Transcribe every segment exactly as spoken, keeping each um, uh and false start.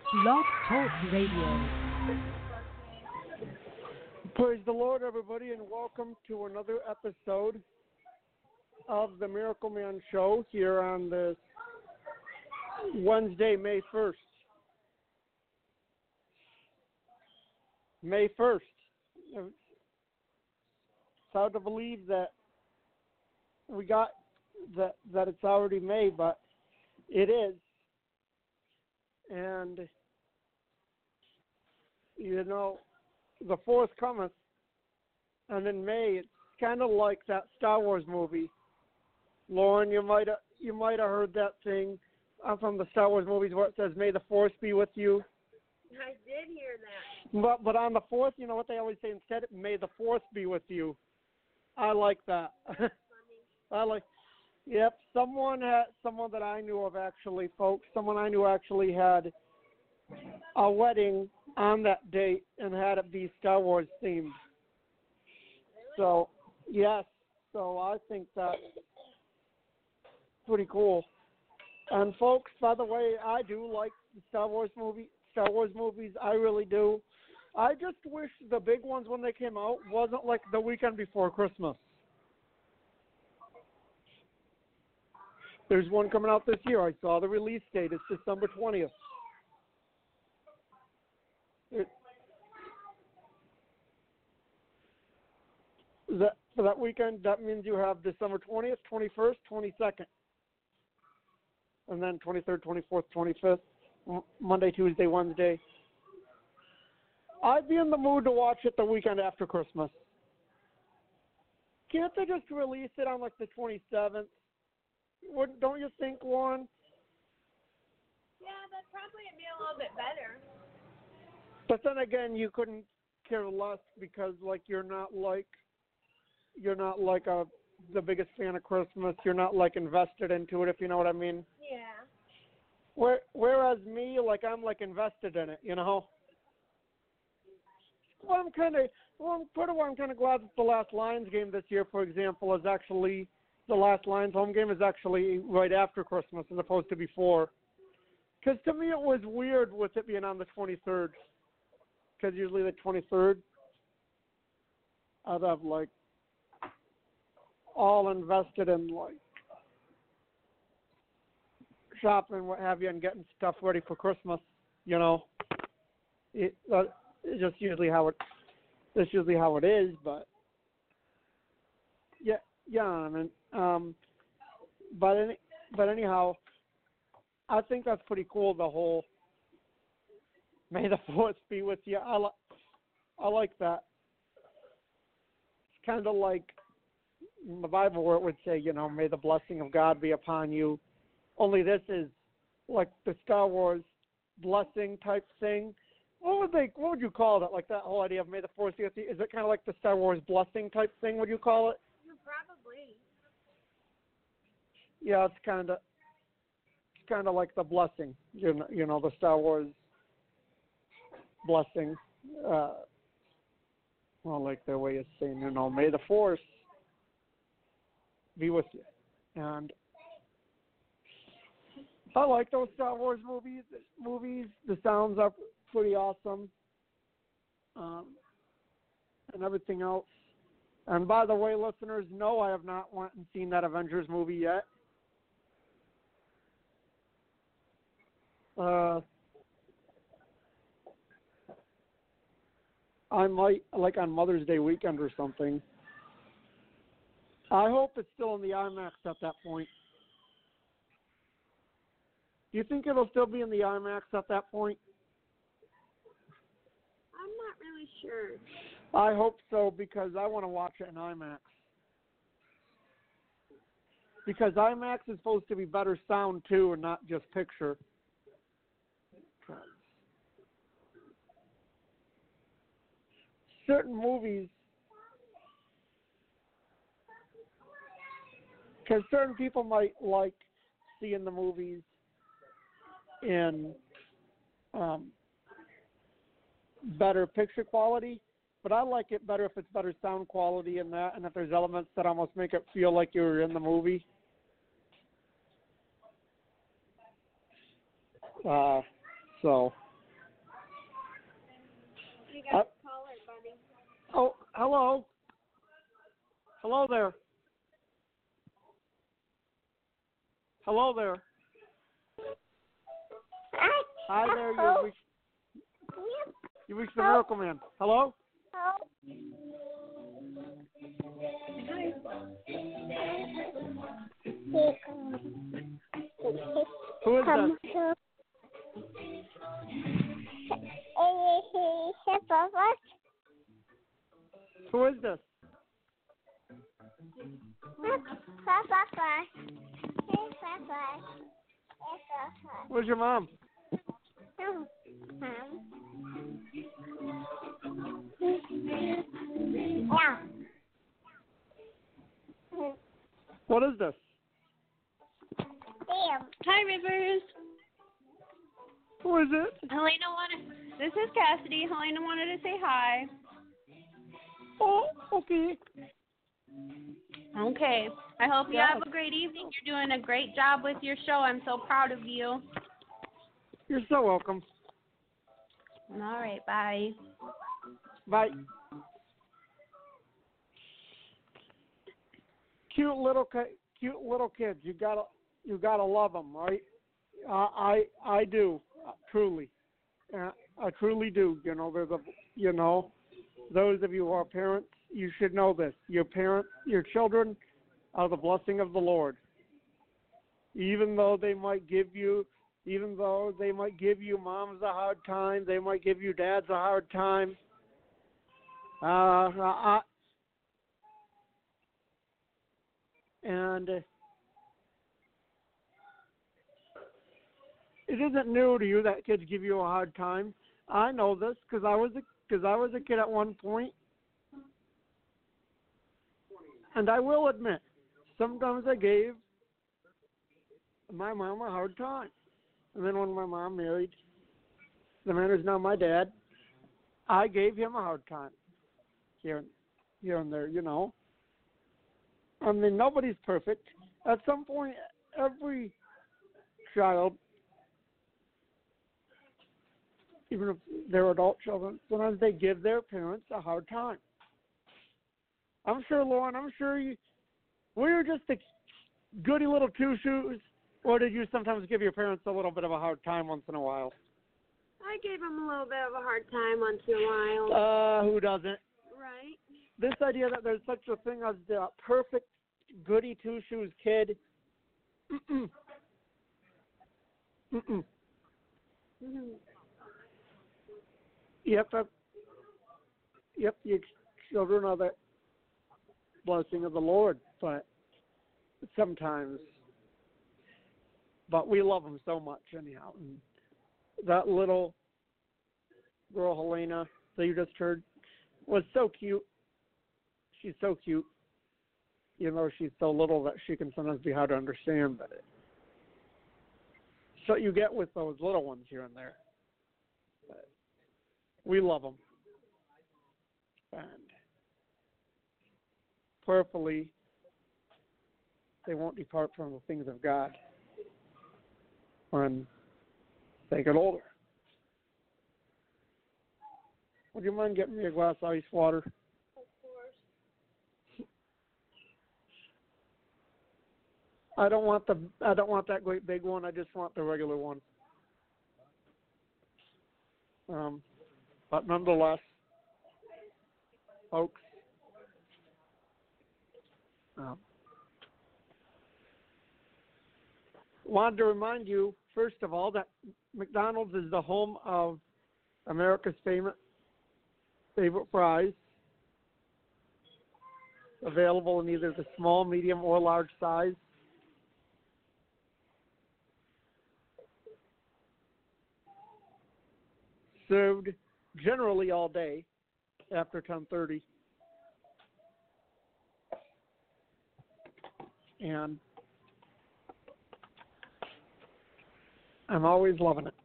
Blog Talk Radio. Praise the Lord, everybody, and welcome to another episode of the Miracle Man Show here on this Wednesday, May first. May first. It's hard to believe that we got that that it's already May, but it is. And you know, the fourth cometh, and in May it's kind of like that Star Wars movie. Lauren, you might have you might have heard that thing uh, from the Star Wars movies where it says, "May the Force be with you." I did hear that. But but on the fourth, you know what they always say instead? "May the Force be with you." I like that. I like. Yep, someone had someone that I knew of actually, folks. Someone I knew actually had a wedding on that date and had it be Star Wars themed. So yes, so I think that's pretty cool. And folks, by the way, I do like the Star Wars movie, Star Wars movies. I really do. I just wish the big ones when they came out wasn't like the weekend before Christmas. There's one coming out this year. I saw the release date. It's December twentieth. It, that, for that weekend, that means you have December twentieth, twenty-first, twenty-second, and then twenty-third, twenty-fourth, twenty-fifth, Monday, Tuesday, Wednesday. I'd be in the mood to watch it the weekend after Christmas. Can't they just release it on like the twenty-seventh? What, don't you think, Lauren? Yeah, that'd probably be a little bit better. But then again, you couldn't care less because, like, you're not like you're not like a the biggest fan of Christmas. You're not like invested into it, if you know what I mean. Yeah. Where, whereas me, like, I'm like invested in it, you know. Well, I'm kind of well, I'm part of why I'm kind of glad that the last Lions game this year, for example, is actually. The last Lions home game is actually right after Christmas as opposed to before. Because to me it was weird with it being on the twenty-third. Because usually the twenty-third, I'd have like all invested in like shopping, what have you, and getting stuff ready for Christmas. You know, it, uh, it's just usually how it. That's usually how it is, but yeah, yeah, I mean. Um, but any, but anyhow, I think that's pretty cool. The whole "May the Fourth be with you." I like, I like that. It's kind of like in the Bible where it would say, you know, "May the blessing of God be upon you." Only this is like the Star Wars blessing type thing. What would they? What would you call that? Like that whole idea of "May the Fourth be with you." Is it kind of like the Star Wars blessing type thing? Would you call it? Probably. Yeah, it's kind of it's kind of like the blessing, you know, you know, the Star Wars blessing. Uh, well, like their way of saying, you know, "May the Force be with you." And I like those Star Wars movies. Movies, the sounds are pretty awesome, um, and everything else. And by the way, listeners, no, I have not went and seen that Avengers movie yet. Uh, I might, like on Mother's Day weekend or something. I hope it's still in the IMAX at that point. Do you think it'll still be in the IMAX at that point? I'm not really sure. I hope so because I want to watch it in IMAX. Because IMAX is supposed to be better sound too and not just picture. Certain movies, because certain people might like seeing the movies in um, better picture quality, but I like it better if it's better sound quality in that, and if there's elements that almost make it feel like you're in the movie. Uh, so, Hello. Hello there. Hello there. Hi there. You reached, you reached the Miracle Man. Hello? Who is that? Who is this? Where's your mom? What is this? Hi, Rivers. Who is it? Helena wanted. This is Cassidy. Helena wanted to say hi. Oh, okay. Okay. I hope you Yeah. have a great evening. You're doing a great job with your show. I'm so proud of you. You're so welcome. All right. Bye. Bye. Cute little, ki- cute little kids. You gotta, you gotta love them, right? Uh, I, I do, uh, truly. Uh, I truly do. You know, there's a, you know, those of you who are parents, you should know this. Your parents, your children are the blessing of the Lord. Even though they might give you, even though they might give you moms a hard time, they might give you dads a hard time. Uh, I, and it isn't new to you that kids give you a hard time. I know this because I was a because I was a kid at one point, and I will admit, sometimes I gave my mom a hard time. And then when my mom married the man who's now my dad, I gave him a hard time here, here and there, you know. I mean, nobody's perfect. At some point, every child, even if they're adult children, sometimes they give their parents a hard time. I'm sure, Lauren, I'm sure you, were you just a goody little two-shoes, or did you sometimes give your parents a little bit of a hard time once in a while? I gave him a little bit of a hard time once in a while. Uh, who doesn't? Right. This idea that there's such a thing as the perfect goody two-shoes kid, mm-mm. Mm-mm. Mm-hmm. Yep, uh, yep, your children are the blessing of the Lord, but sometimes, but we love them so much anyhow. And that little girl, Helena, that you just heard, was so cute. She's so cute. You know, she's so little that she can sometimes be hard to understand, but it, so you get with those little ones here and there. But we love them. And prayerfully, they won't depart from the things of God when they get older. Would you mind getting me a glass of ice water? Of course. I don't want the I don't want that great big one. I just want the regular one. Um, but nonetheless, folks, um, wanted to remind you first of all that McDonald's is the home of America's famous favorite fries, available in either the small, medium, or large size. Served generally all day after ten thirty. And I'm always loving it.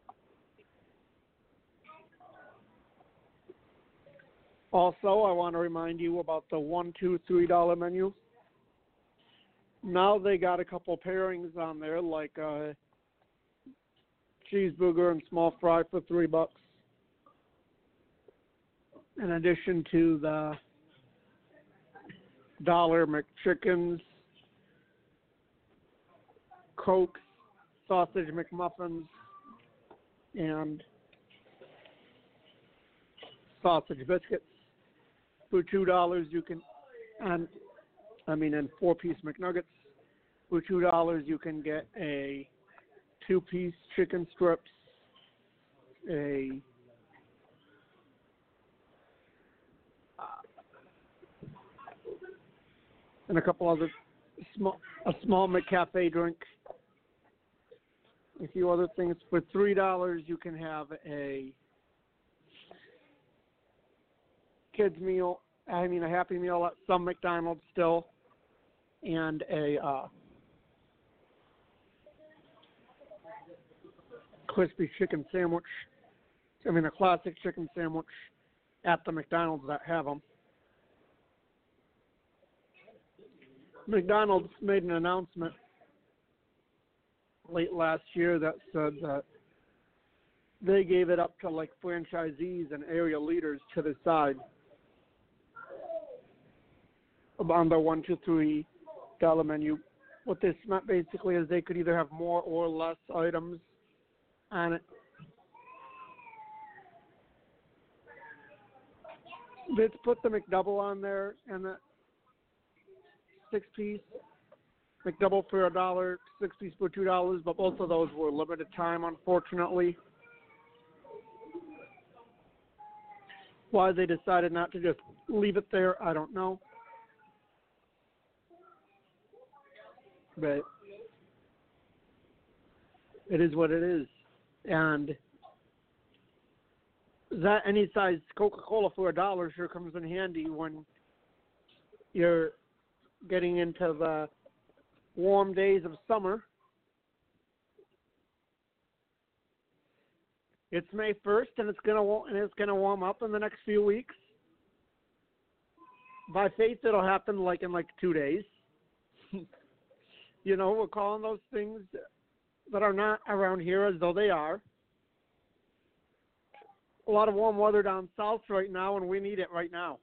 Also, I want to remind you about the one, two, three dollar menu. Now they got a couple pairings on there, like a cheeseburger and small fry for three bucks, in addition to the Dollar McChickens, Cokes, Sausage McMuffins, and sausage biscuits. For two dollars, you can, and I mean, and four-piece McNuggets. For two dollars, you can get a two-piece chicken strips, a uh, and a couple other small, a small McCafe drink, a few other things. For three dollars, you can have a kids meal. I mean, a Happy Meal at some McDonald's still, and a uh, crispy chicken sandwich. I mean, a classic chicken sandwich at the McDonald's that have them. McDonald's made an announcement late last year that said that they gave it up to like franchisees and area leaders to decide on the one, two, three dollar menu. What this meant basically is they could either have more or less items on it. Let's put the McDouble on there and the six-piece McDouble for a dollar, six-piece for two dollars, but both of those were limited time, unfortunately. Why they decided not to just leave it there, I don't know. But it is what it is. And that any size Coca-Cola for a dollar sure comes in handy when you're getting into the warm days of summer. It's May first, and it's gonna and it's gonna warm up in the next few weeks. By faith, it'll happen like in like two days. You know, we're calling those things that are not around here as though they are. A lot of warm weather down south right now, and we need it right now.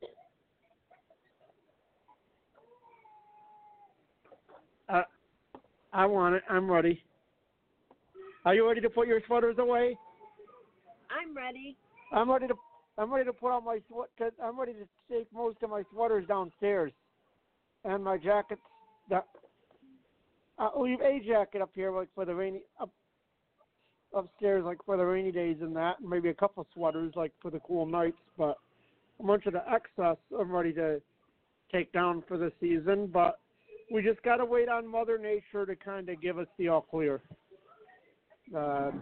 Uh, I want it. I'm ready. Are you ready to put your sweaters away? I'm ready. I'm ready to. I'm ready to put on my sweat. I'm ready to take most of my sweaters downstairs, and my jackets. That I'll leave a jacket up here, like for the rainy up upstairs, like for the rainy days and that, and maybe a couple sweaters, like for the cool nights. But a bunch of the excess, I'm ready to take down for the season. But we just got to wait on Mother Nature to kind of give us the all clear. Uh,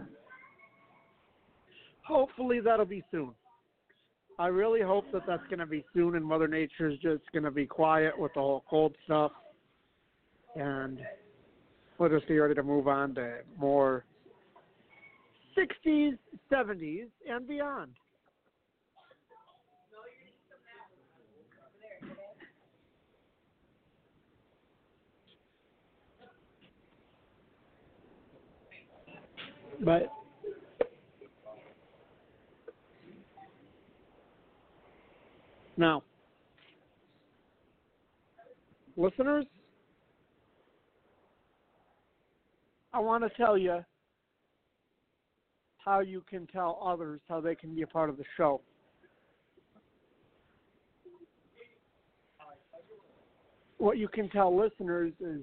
hopefully that'll be soon. I really hope that that's going to be soon, and Mother Nature's just going to be quiet with the whole cold stuff, and we'll just be ready to move on to more sixties, seventies, and beyond. But now, listeners, I want to tell you how you can tell others how they can be a part of the show. What you can tell listeners is,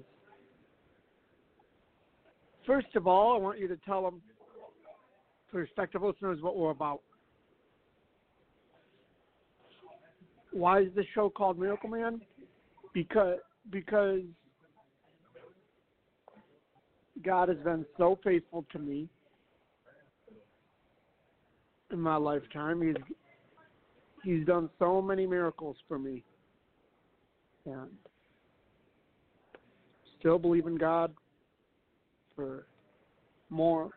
first of all, I want you to tell them, prospective listeners, what we're about. Why is the show called Miracle Man? Because because God has been so faithful to me in my lifetime. He's He's done so many miracles for me, and still believe in God for more.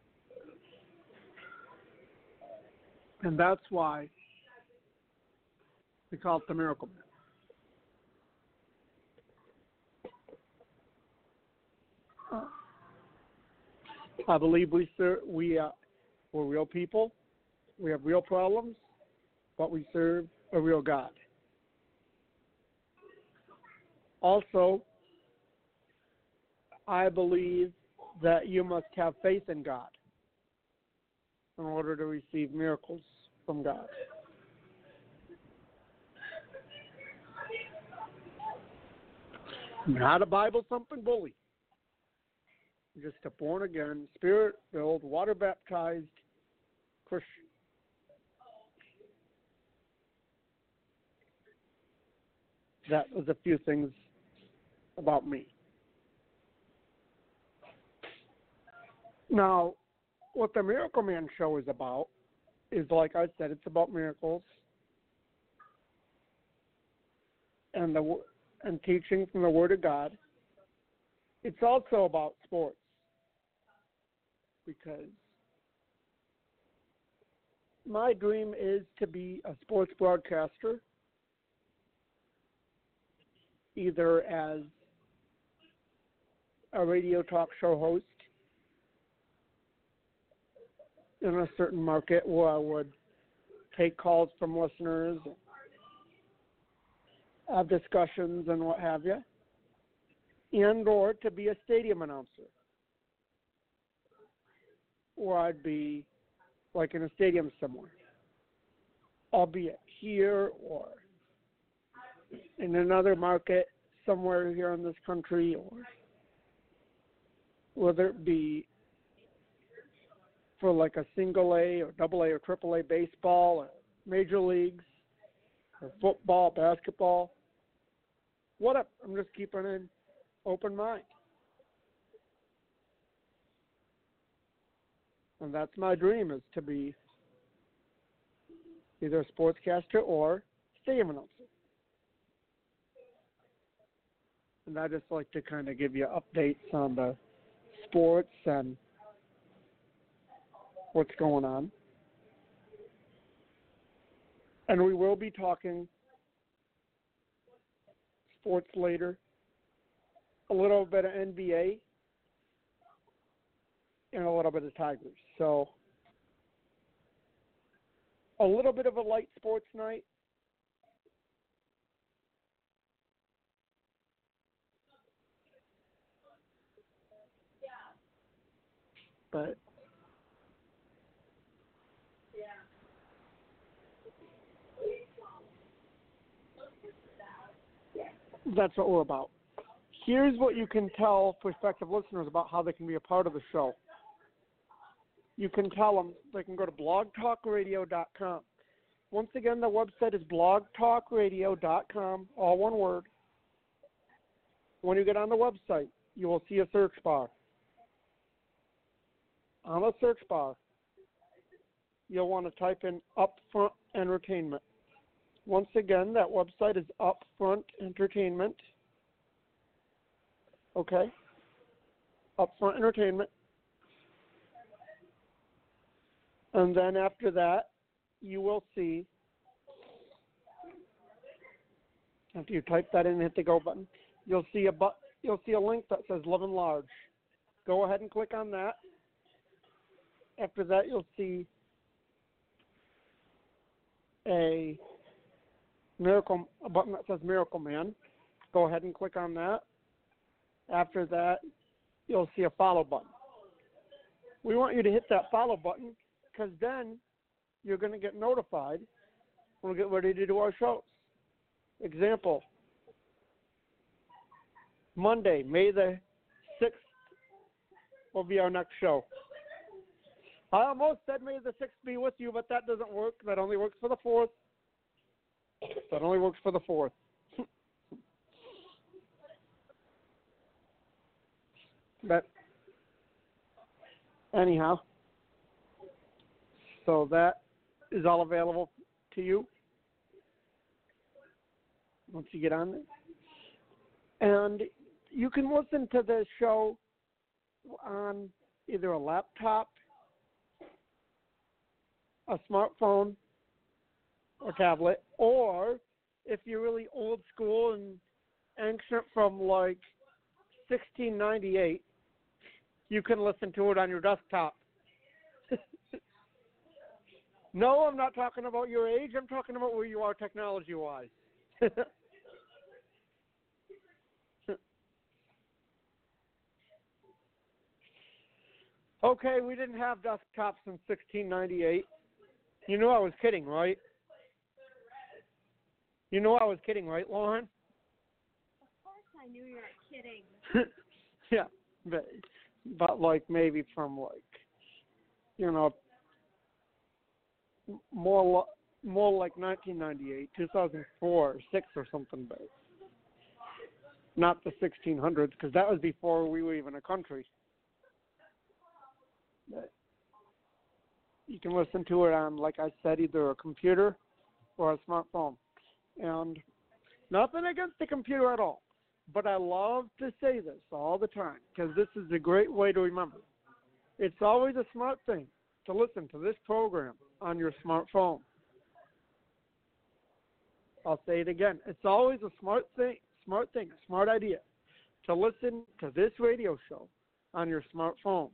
And that's why we call it the Miracle Man. Uh, I believe we sir, we uh, we're real people. We have real problems, but we serve a real God. Also, I believe that you must have faith in God in order to receive miracles from God. Not a Bible thumping bully. Just a born again, spirit filled, water baptized Christian. That was a few things about me. Now, what the Miracle Man show is about is, like I said, it's about miracles and the and teaching from the Word of God. It's also about sports because my dream is to be a sports broadcaster, either as a radio talk show host in a certain market where I would take calls from listeners, have discussions and what have you, and or to be a stadium announcer, or I'd be like in a stadium somewhere, albeit here or in another market somewhere here in this country, or whether it be for like a single A or double A or triple A baseball or major leagues or football, basketball, whatever. I'm just keeping an open mind. And that's my dream, is to be either a sportscaster or stadium announcer. And I just like to kind of give you updates on the sports and what's going on. And we will be talking sports later, a little bit of N B A, and a little bit of Tigers. So a little bit of a light sports night. But that's what we're about. Here's what you can tell prospective listeners about how they can be a part of the show. You can tell them they can go to blog talk radio dot com. Once again, the website is blog talk radio dot com, all one word. When you get on the website, you will see a search bar. On the search bar, you'll want to type in Upfront Entertainment. Once again, that website is Upfront Entertainment. Okay? Upfront Entertainment. And then after that, you will see, after you type that in and hit the go button, you'll see a but, you'll see a link that says Live Enlarge. Go ahead and click on that. After that, you'll see a miracle a button that says Miracle Man. Go ahead and click on that. After that, you'll see a follow button. We want you to hit that follow button because then you're going to get notified when we get ready to do our shows. Example, Monday, May the sixth will be our next show. I almost said May the sixth be with you, but that doesn't work. That only works for the fourth. That only works for the fourth. But anyhow, so that is all available to you once you get on there. And you can listen to the show on either a laptop, a smartphone, or tablet, or if you're really old school and ancient from like sixteen ninety-eight, you can listen to it on your desktop. No, I'm not talking about your age. I'm talking about where you are technology-wise. Okay, we didn't have desktops in sixteen ninety-eight. You knew I was kidding, right? You know I was kidding, right, Lauren? Of course I knew you were kidding. Yeah, but, but like maybe from like, you know, more li- more like nineteen ninety-eight, two thousand four, or six or something, but not the sixteen hundreds because that was before we were even a country. But you can listen to it on, like I said, either a computer or a smartphone. And nothing against the computer at all, but I love to say this all the time because this is a great way to remember. It's always a smart thing to listen to this program on your smartphone. I'll say it again. It's always a smart thing, smart thing, a smart idea to listen to this radio show on your smartphone.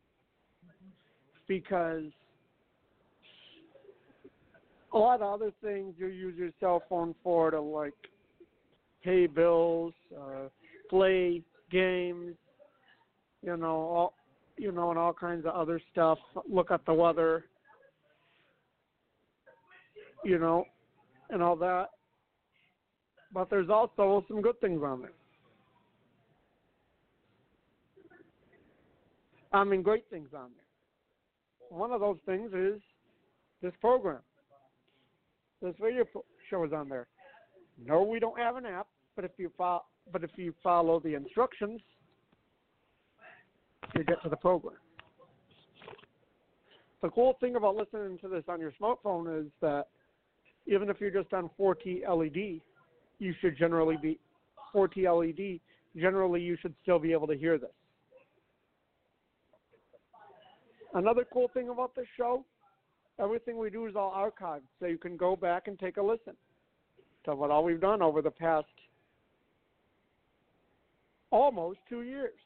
Because a lot of other things you use your cell phone for to like pay bills, uh, play games, you know, all, you know, and all kinds of other stuff. Look at the weather, you know, and all that. But there's also some good things on there. I mean, great things on there. One of those things is this program. This radio show is on there. No, we don't have an app, but if you fo- but if you follow the instructions, you get to the program. The cool thing about listening to this on your smartphone is that even if you're just on four T L E D, you should generally be four T L E D. Generally, you should still be able to hear this. Another cool thing about this show, everything we do is all archived, so you can go back and take a listen to what all we've done over the past almost two years.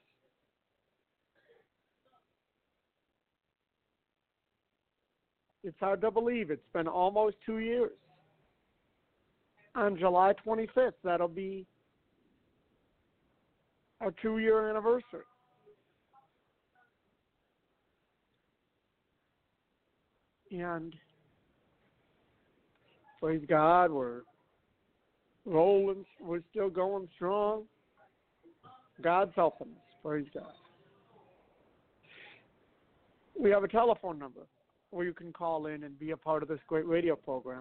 It's hard to believe it's been almost two years. On July twenty-fifth, that'll be our two-year anniversary. And praise God, we're rolling, we're still going strong. God's helping us, praise God. We have a telephone number where you can call in and be a part of this great radio program.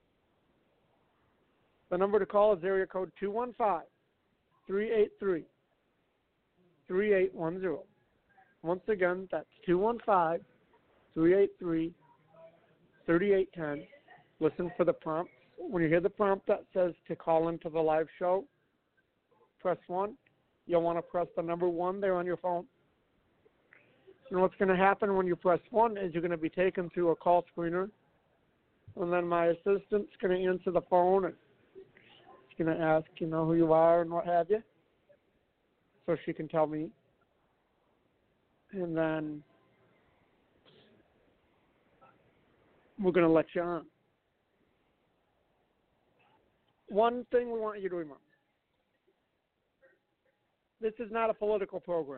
The number to call is area code two one five, three eight three, three eight one zero. Once again, that's two one five, three eight three, three eight one zero. Listen for the prompt. When you hear the prompt that says to call into the live show, press one. You'll want to press the number one there on your phone. And what's going to happen when you press one is you're going to be taken through a call screener, and then my assistant's going to answer the phone, and she's going to ask, you know, who you are and what have you, so she can tell me. And then we're going to let you on. One thing we want you to remember. This is not a political program.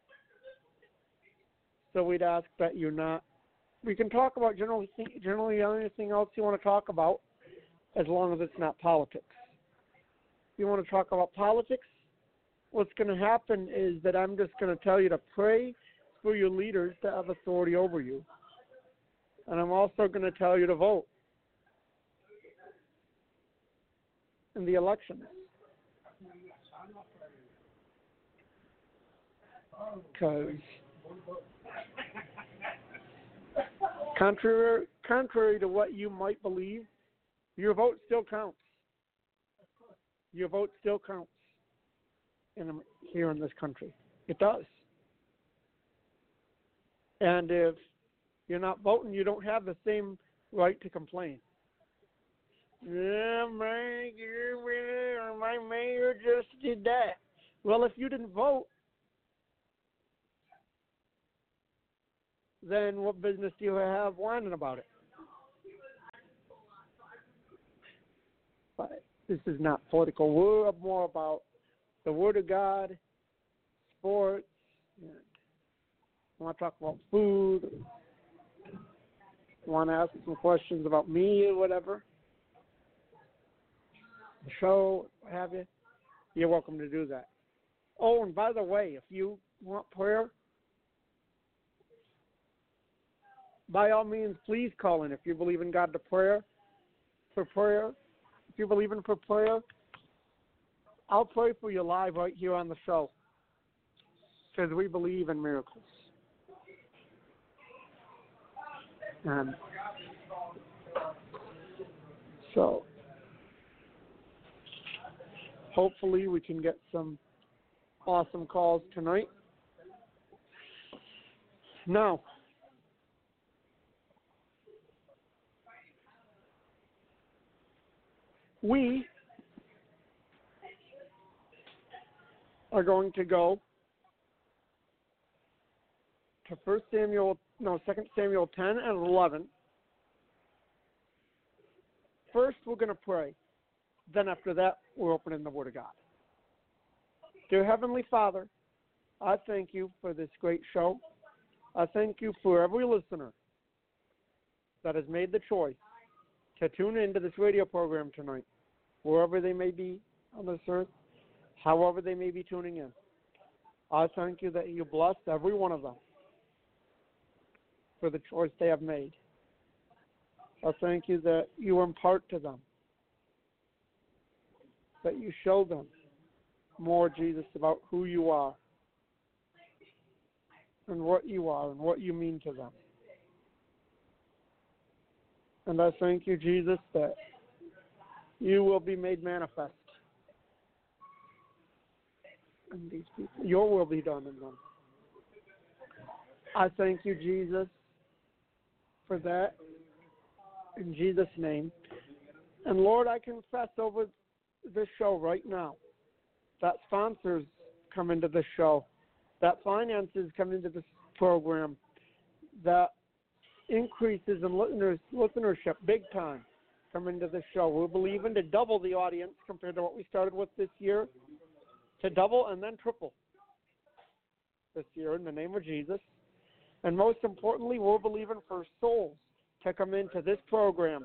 So we'd ask that you not, we can talk about generally, generally anything else you want to talk about as long as it's not politics. If you want to talk about politics, what's going to happen is that I'm just going to tell you to pray for your leaders to have authority over you. And I'm also going to tell you to vote in the elections. Because contrary, contrary to what you might believe, your vote still counts. Your vote still counts in, here in this country. It does. And if you're not voting, you don't have the same right to complain. Yeah, my, my mayor just did that. Well, if you didn't vote, then what business do you have whining about it? but this is not political. We're more about the Word of God, sports, and I want to talk about food. Want to ask some questions about me or whatever, the show, what have you, you're welcome to do that. Oh, and by the way, if you want prayer, by all means, please call in if you believe in God to prayer, for prayer. If you believe in for prayer, I'll pray for you live right here on the show because we believe in miracles. And so hopefully we can get some awesome calls tonight. Now, we are going to go to First Samuel, no, Second Samuel ten and eleven. First, we're going to pray. Then after that, we're opening the Word of God. Dear Heavenly Father, I thank you for this great show. I thank you for every listener that has made the choice to tune into this radio program tonight, wherever they may be on this earth, however they may be tuning in. I thank you that you bless every one of them for the choice they have made. I thank you that you impart to them, that you show them more, Jesus, about who you are and what you are and what you mean to them. And I thank you, Jesus, that you will be made manifest in these people. Your will be done in them. I thank you, Jesus, for that, in Jesus' name. And Lord, I confess over this show right now that sponsors come into this show, that finances come into this program, that increases in listeners, listenership big time come into this show. We're believing to double the audience compared to what we started with this year, to double and then triple this year in the name of Jesus. And most importantly, we're believing for souls to come into this program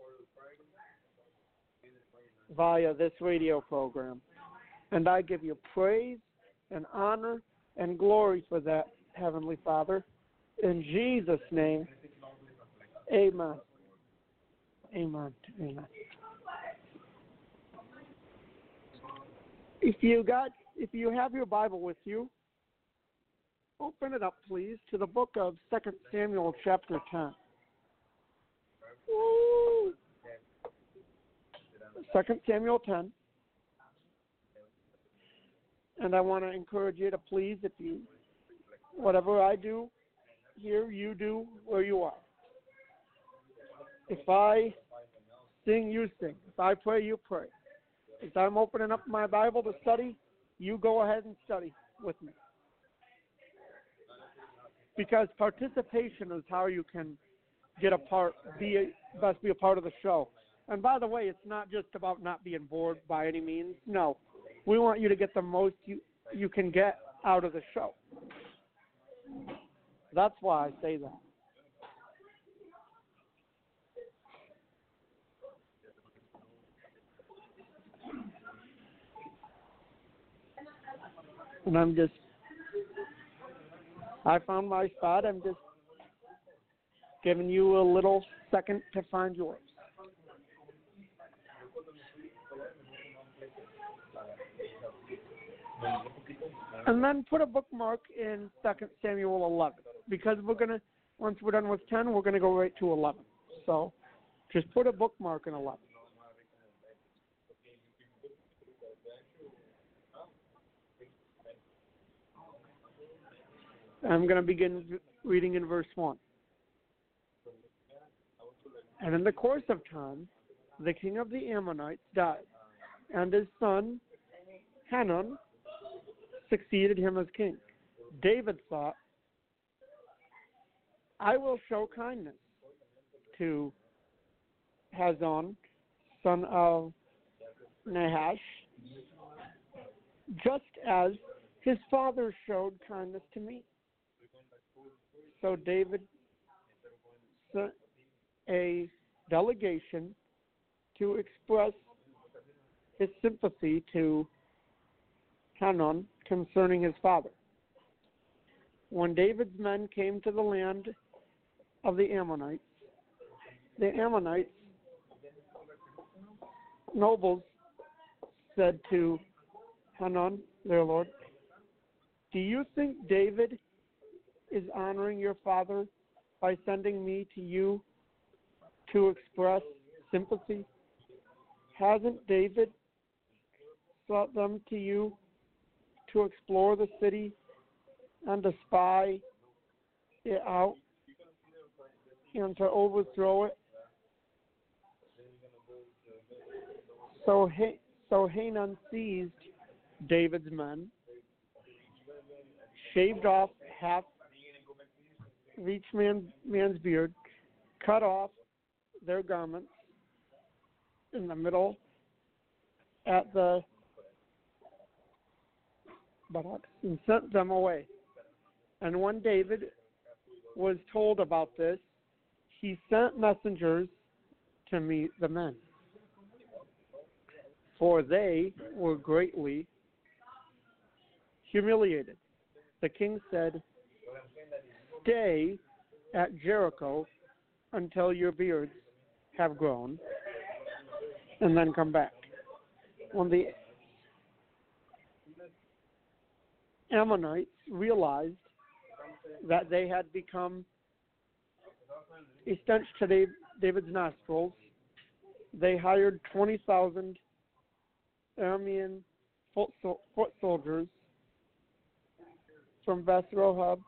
via this radio program. And I give you praise and honor and glory for that, Heavenly Father. In Jesus' name, amen. Amen. Amen. If you got, if you have your Bible with you, open it up, please, to the book of Second Samuel, chapter ten. Woo! Second Samuel ten. And I want to encourage you to please, if you, whatever I do here, you do where you are. If I sing, you sing. If I pray, you pray. If I'm opening up my Bible to study, you go ahead and study with me. Because participation is how you can get a part, be a, best be a part of the show. And by the way, it's not just about not being bored by any means. No, we want you to get the most you, you can get out of the show. That's why I say that. And I'm just, I found my spot. I'm just giving you a little second to find yours. And then put a bookmark in Second Samuel eleven, because we're going to, once we're done with ten, we're going to go right to eleven. So just put a bookmark in eleven. I'm going to begin reading in verse one. And in the course of time, the king of the Ammonites died, and his son Hanun succeeded him as king. David thought, I will show kindness to Hazon, son of Nahash, just as his father showed kindness to me. So David sent a delegation to express his sympathy to Hanun concerning his father. When David's men came to the land of the Ammonites, the Ammonites nobles said to Hanun, their lord, "Do you think David is honoring your father by sending me to you to express sympathy? Hasn't David brought them to you to explore the city and to spy it out and to overthrow it?" So, ha- so Hanun seized David's men, shaved off half of each man, man's beard, cut off their garments in the middle at the buttocks and sent them away. And when David was told about this, he sent messengers to meet the men, for they were greatly humiliated. The king said, "Stay at Jericho until your beards have grown, and then come back." When the Ammonites realized that they had become a stench to David's nostrils, they hired twenty thousand Aramean foot, so- foot soldiers from Beth-Rehob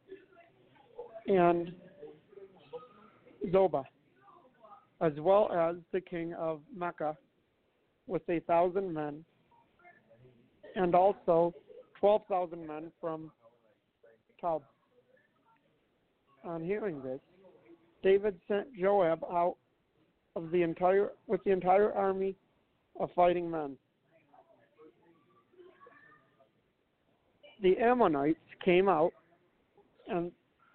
and Zobah, as well as the king of Makkah with a thousand men, and also twelve thousand men from Tob. On hearing this, David sent Joab out of the entire with the entire army of fighting men. The Ammonites came out and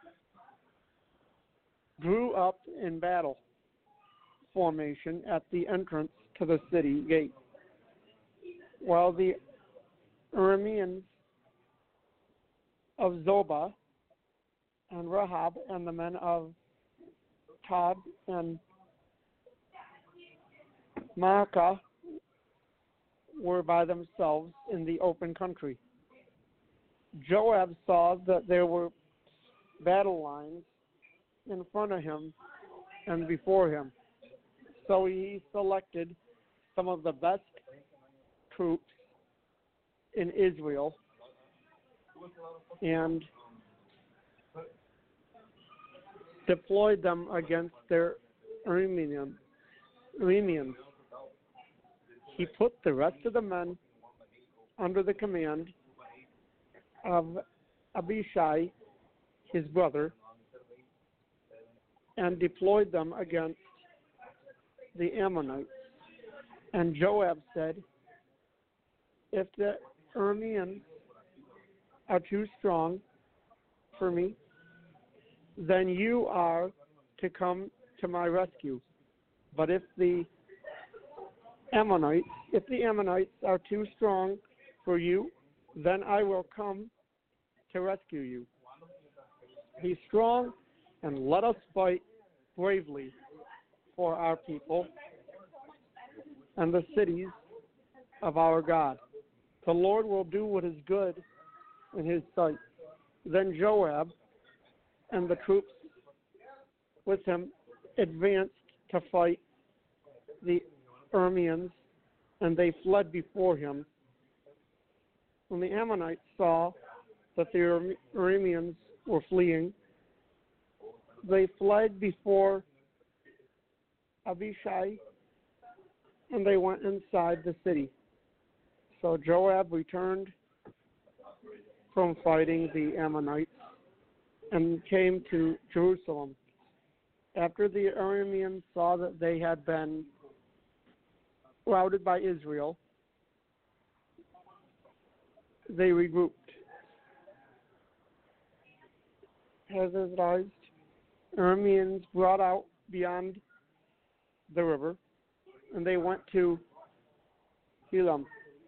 drew up in battle formation at the entrance to the city gate, while the Arameans of Zobah and Rahab and the men of Tob and Maacah were by themselves in the open country. Joab saw that there were battle lines in front of him and before him, so he selected some of the best troops in Israel and deployed them against their Arameans. He put the rest of the men under the command of Abishai, his brother, and deployed them against the Ammonites. And Joab said, "If the Arameans are too strong for me, then you are to come to my rescue. But if the Ammonites, if the Ammonites are too strong for you, then I will come to rescue you. Be strong and let us fight bravely for our people and the cities of our God. The Lord will do what is good in his sight." Then Joab and the troops with him advanced to fight the Arameans, and they fled before him. When the Ammonites saw that the Arameans were fleeing, they fled before Abishai, and they went inside the city. So Joab returned from fighting the Ammonites and came to Jerusalem. After the Arameans saw that they had been routed by Israel, they regrouped. Hazardized Arameans brought out beyond the river, and they went to Elam.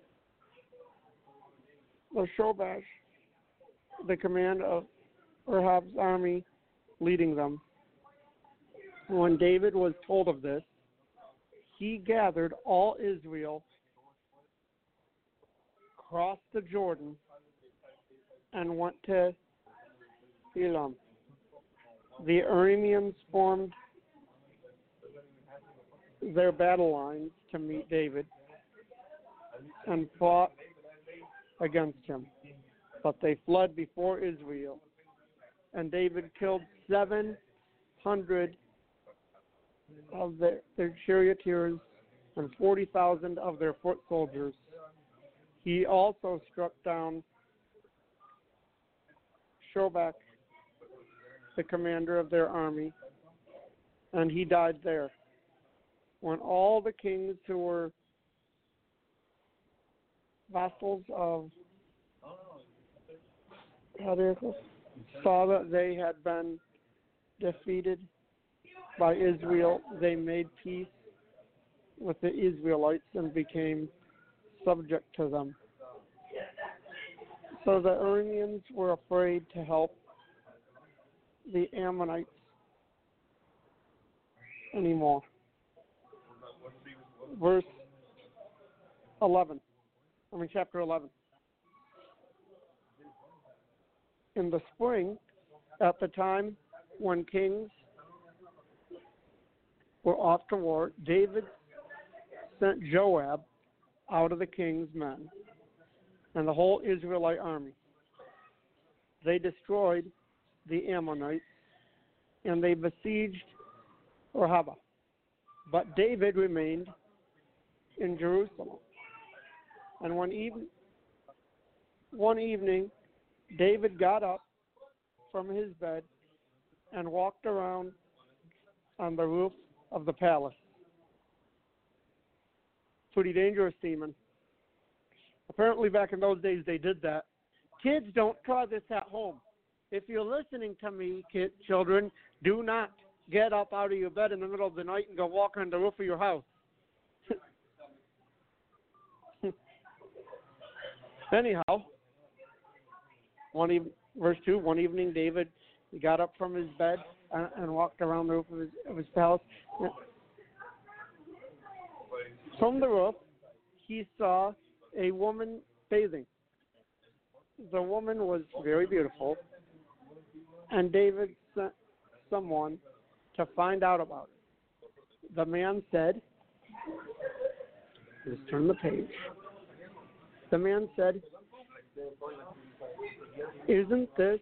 The Shobash, the command of Rahab's army, leading them. When David was told of this, he gathered all Israel, crossed the Jordan, and went to Elam. The Arameans formed their battle lines to meet David and fought against him, but they fled before Israel. And David killed seven hundred of their, their charioteers and forty thousand of their foot soldiers. He also struck down Shobach, the commander of their army, and he died there. When all the kings who were vassals of Hadriacus saw that they had been defeated by Israel, they made peace with the Israelites and became subject to them. So the Arameans were afraid to help the Ammonites anymore. Verse eleven. I mean, chapter eleven. In the spring, at the time when kings were off to war, David sent Joab out of the king's men and the whole Israelite army. They destroyed the Ammonites and they besieged Rabbah. But David remained in Jerusalem. And one evening, one evening, David got up from his bed and walked around on the roof of the palace. Pretty dangerous, Seaman. Apparently back in those days they did that. Kids, don't try this at home. If you're listening to me, kid, children, do not get up out of your bed in the middle of the night and go walk on the roof of your house. Anyhow, one e- verse two, one evening David he got up from his bed and, and walked around the roof of his, of his palace. From the roof, he saw a woman bathing. The woman was very beautiful, and David sent someone to find out about it. The man said, let's turn the page. The man said, isn't this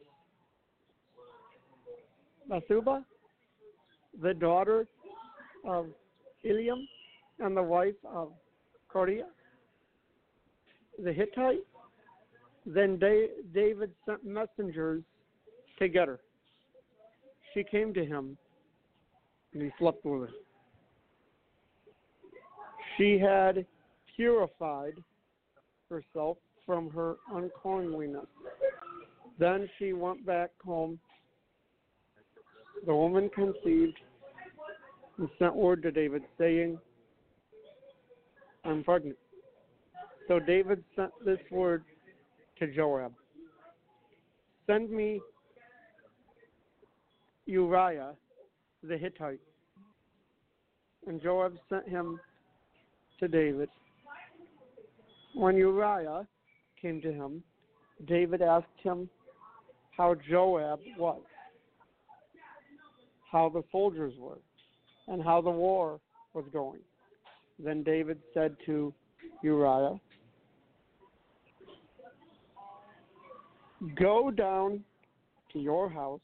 Bathsheba, the daughter of Eliam and the wife of Uriah, the Hittite? Then David sent messengers to get her. She came to him, and he slept with her. She had purified herself from her uncleanliness. Then she went back home. The woman conceived and sent word to David, saying, I'm pregnant. So David sent this word to Joab. Send me Uriah the Hittite. And Joab sent him to David. When Uriah came to him, David asked him how Joab was, how the soldiers were, and how the war was going. Then David said to Uriah, go down to your house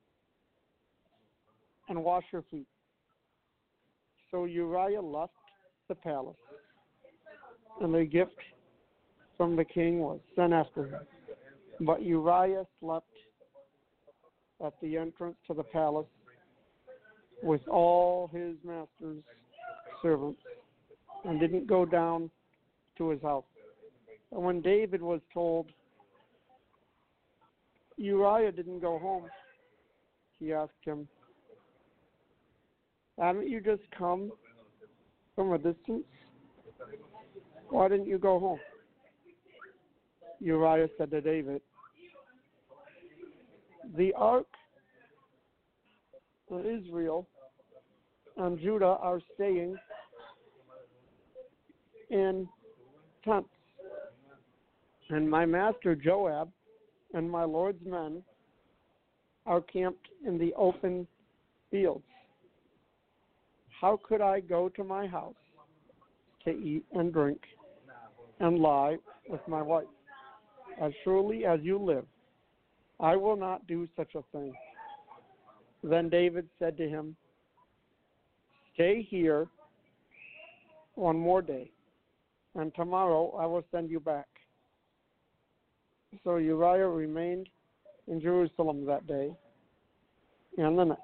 and wash your feet. So Uriah left the palace, and a gift from the king was sent after him. But Uriah slept at the entrance to the palace with all his master's servants. and didn't go down to his house. And when David was told Uriah didn't go home, he asked him, "Haven't you just come from a distance? Why didn't you go home?" Uriah said to David, "The ark of Israel and Judah are staying in tents, and my master Joab and my Lord's men are camped in the open fields. How could I go to my house to eat and drink and lie with my wife? As surely as you live, I will not do such a thing." Then David said to him, "Stay here one more day, and tomorrow I will send you back." So Uriah remained in Jerusalem that day and the next.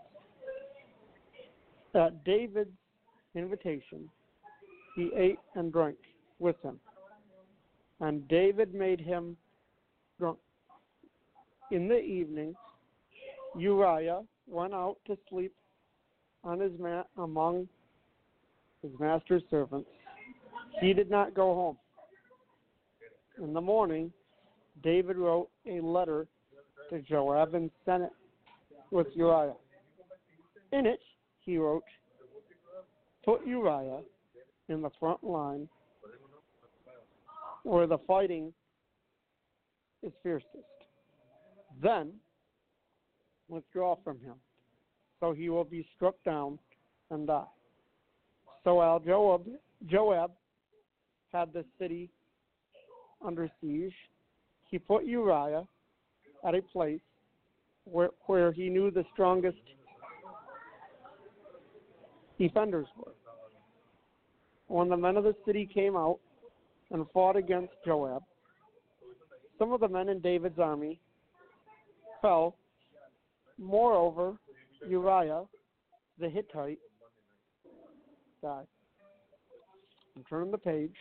At David's invitation, he ate and drank with him, and David made him drunk. In the evening, Uriah went out to sleep on his mat among his master's servants. He did not go home. In the morning, David wrote a letter to Joab and sent it with Uriah. In it, he wrote, "Put Uriah in the front line where the fighting is fiercest. Then withdraw from him, so he will be struck down and die." So while Joab, Joab had the city under siege, he put Uriah at a place where, where he knew the strongest defenders were. When the men of the city came out and fought against Joab, some of the men in David's army fell. Moreover, Uriah the Hittite died. I'm turning the page.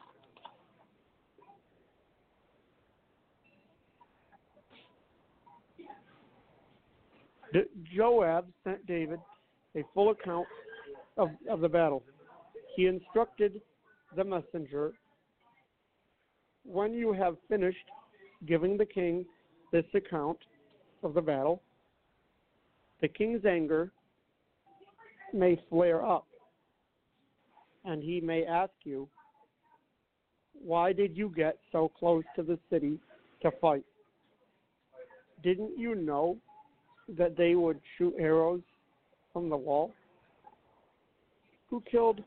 Joab sent David a full account of, of the battle. He instructed the messenger, "When you have finished giving the king this account of the battle, the king's anger may flare up, and he may ask you, 'Why did you get so close to the city to fight? Didn't you know that they would shoot arrows from the wall? Who killed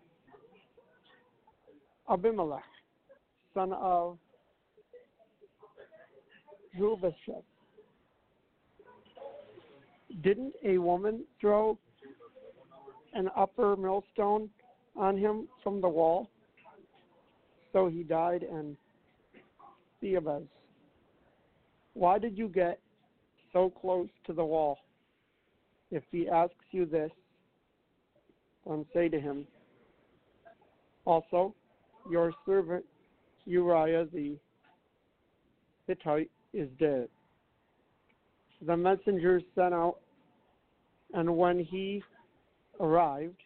Abimelech, son of Jerubbaal? Didn't a woman throw an upper millstone on him from the wall? So he died in Thebez. Why did you get so close to the wall? If he asks you this, then say to him, also, your servant Uriah the Hittite is dead." The messenger sent out, and when he arrived,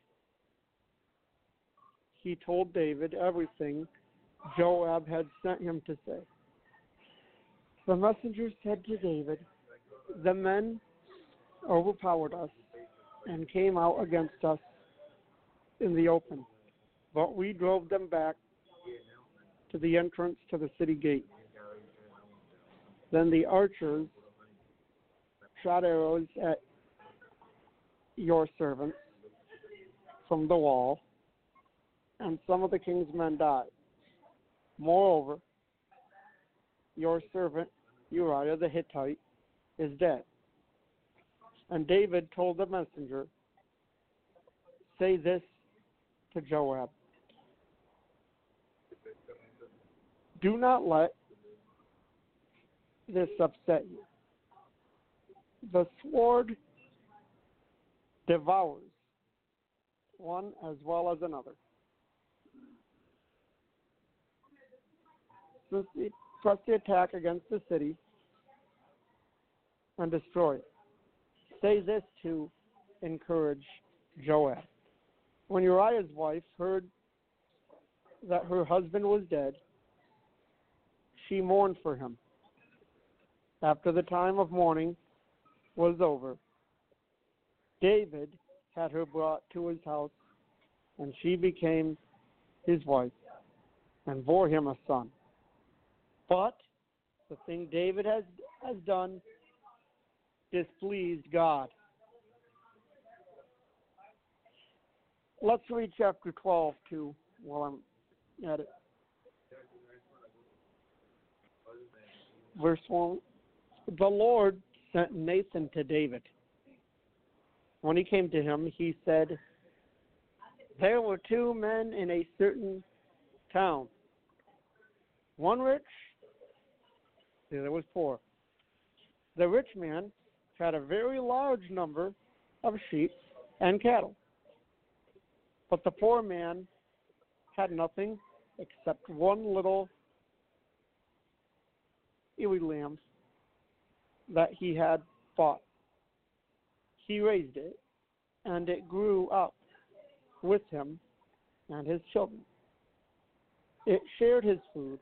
he told David everything Joab had sent him to say. The messenger said to David, "The men overpowered us and came out against us in the open, but we drove them back to the entrance to the city gate. Then the archers shot arrows at your servants from the wall, and some of the king's men died. Moreover, your servant Uriah the Hittite is dead." And David told the messenger, "Say this to Joab: do not let this upset you. The sword devours one as well as another. the, press the attack against the city and destroy it. Say this to encourage Joab. When Uriah's wife heard that her husband was dead, she mourned for him. After the time of mourning was over, David had her brought to his house, and she became his wife and bore him a son. But the thing David has, has done displeased God. Let's read chapter twelve too while I'm at it. Verse one. The Lord sent Nathan to David. When he came to him, he said, there were two men in a certain town, one rich, the other was poor. The rich man had a very large number of sheep and cattle, but the poor man had nothing except one little ewe lamb that he had bought. He raised it, and it grew up with him and his children. It shared his food,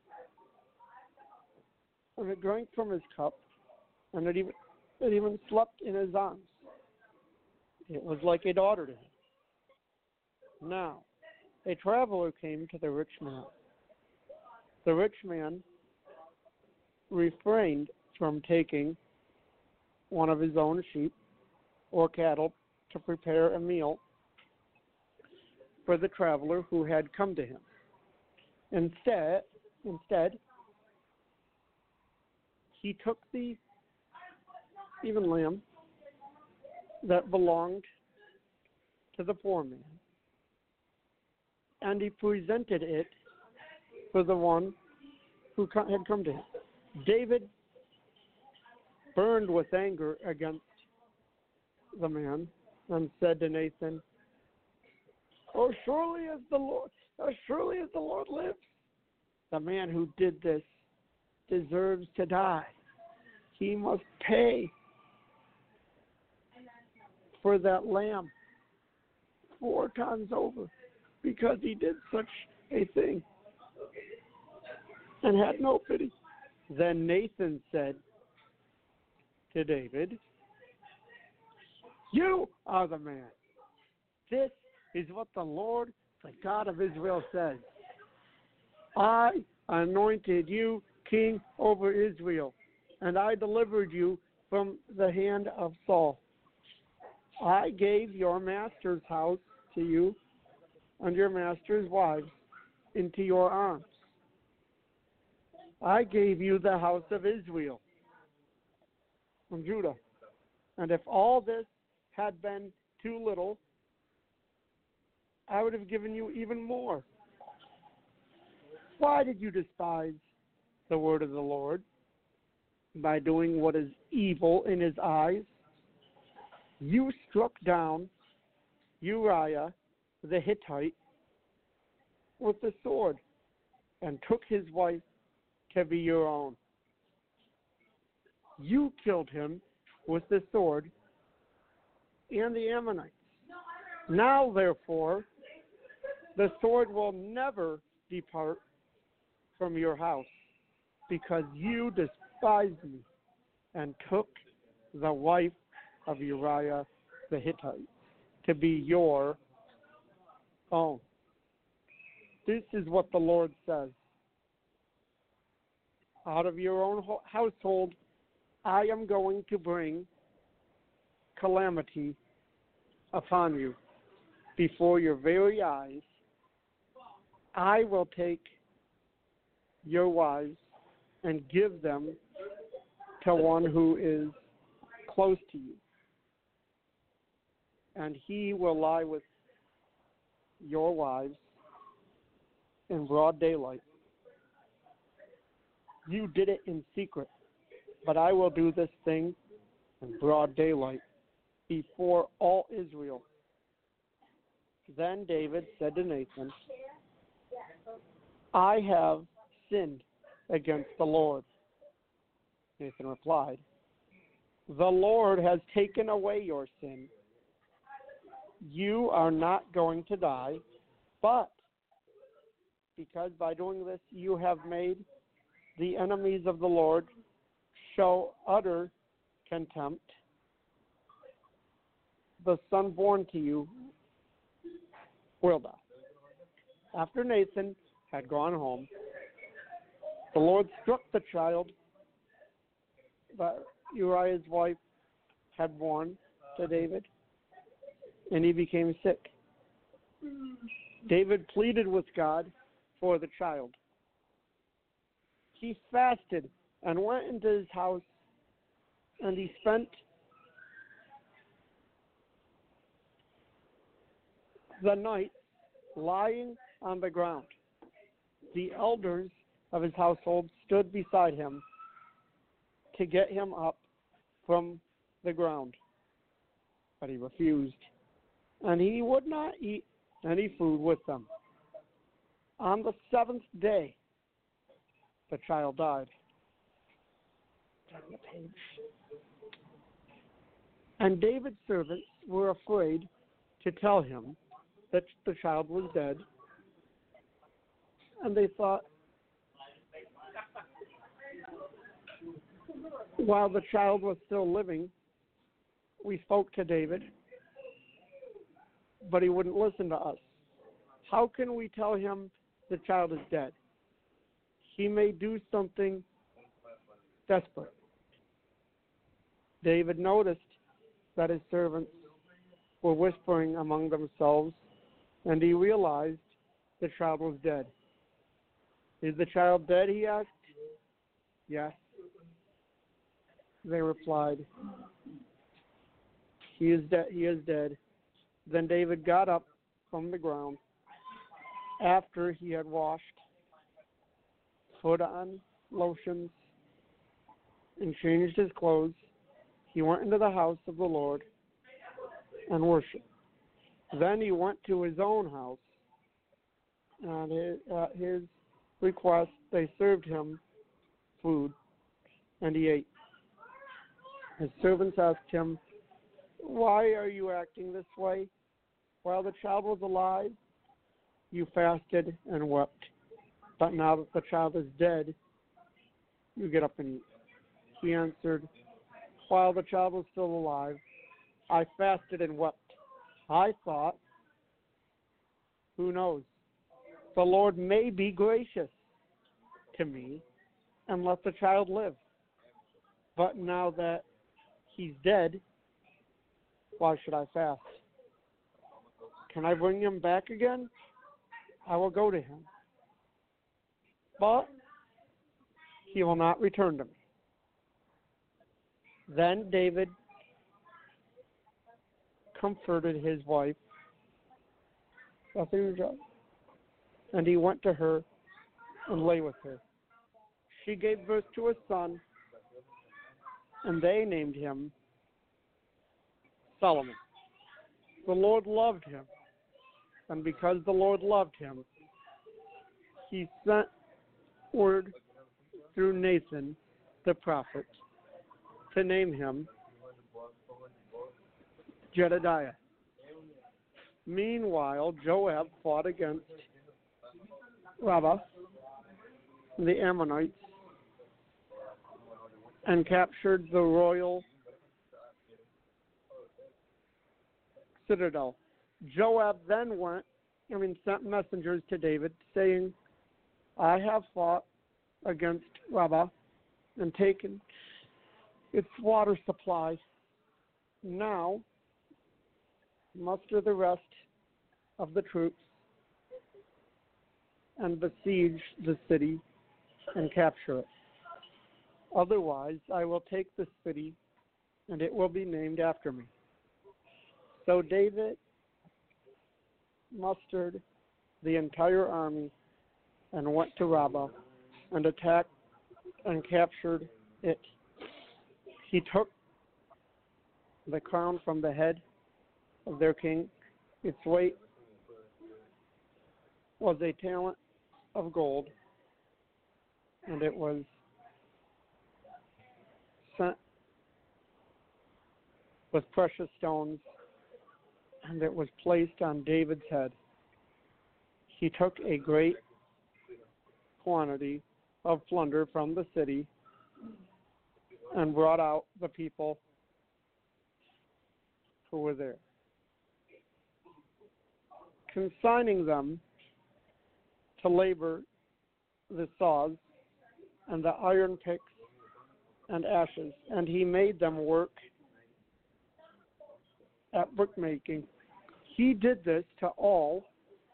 and it drank from his cup, and it even, it even slept in his arms. It was like a daughter to him. Now, a traveler came to the rich man. The rich man refrained from taking one of his own sheep or cattle to prepare a meal for the traveler who had come to him. Instead, instead, he took the even lamb that belonged to the poor man, and he presented it for the one who had come to him. David burned with anger against the man and said to Nathan, "Oh, surely as the Lord, as surely as the Lord lives, the man who did this deserves to die. He must pay for that lamb four times over because he did such a thing and had no pity." Then Nathan said to David, "You are the man. This is what the Lord, the God of Israel, says. I anointed you king over Israel, and I delivered you from the hand of Saul. I gave your master's house to you and your master's wives into your arms. I gave you the house of Israel from Judah. And if all this had been too little, I would have given you even more. Why did you despise the word of the Lord by doing what is evil in his eyes? You struck down Uriah the Hittite with the sword and took his wife to be your own. You killed him with the sword and the Ammonites. Now, therefore, the sword will never depart from your house, because you despised me and took the wife of Uriah the Hittite to be your own. This is what the Lord says. Out of your own household, I am going to bring calamity upon you before your very eyes. I will take your wives and give them to one who is close to you, and he will lie with your wives in broad daylight. You did it in secret, but I will do this thing in broad daylight before all Israel." Then David said to Nathan, "I have sinned against the Lord? Nathan replied, the Lord has taken away your sin. You are not going to die, but because by doing this you have made the enemies of the Lord show utter contempt, the son born to you will die. After Nathan had gone home, the Lord struck the child that Uriah's wife had borne to David, and he became sick. David pleaded with God for the child. He fasted and went into his house, and he spent the night lying on the ground. The elders of his household stood beside him to get him up from the ground, but he refused, and he would not eat any food with them. On the seventh day, the child died. Turn the page. And David's servants were afraid to tell him that the child was dead, and they thought, while the child was still living, we spoke to David, but he wouldn't listen to us. How can we tell him the child is dead? He may do something desperate. David noticed that his servants were whispering among themselves, and he realized the child was dead. Is the child dead? He asked. Yes, they replied. He is dead. He is dead. Then David got up from the ground after he had washed, put on lotions, and changed his clothes. He went into the house of the Lord and worshiped. Then he went to his own house, and at his request they served him food, and he ate. His servants asked him, why are you acting this way? While the child was alive, you fasted and wept. But now that the child is dead, you get up and eat. He answered, while the child was still alive, I fasted and wept. I thought, who knows, the Lord may be gracious to me and let the child live. But now that he's dead, why should I fast? Can I bring him back again? I will go to him. But he will not return to me. Then David comforted his wife, and he went to her and lay with her. She gave birth to a son, and they named him Solomon. The Lord loved him, and because the Lord loved him, he sent word through Nathan the prophet to name him Jedediah. Meanwhile, Joab fought against Rabbah, the Ammonites, and captured the royal citadel. Joab then went, I mean, sent messengers to David, saying, I have fought against Rabbah and taken its water supply. Now, muster the rest of the troops and besiege the city and capture it. Otherwise, I will take the city, and it will be named after me. So David mustered the entire army and went to Rabbah and attacked and captured it. He took the crown from the head of their king. Its weight was a talent of gold, and it was sent with precious stones, and it was placed on David's head. He took a great quantity of plunder from the city and brought out the people who were there, consigning them to labor the saws and the iron picks and ashes, and he made them work at brickmaking. He did this to all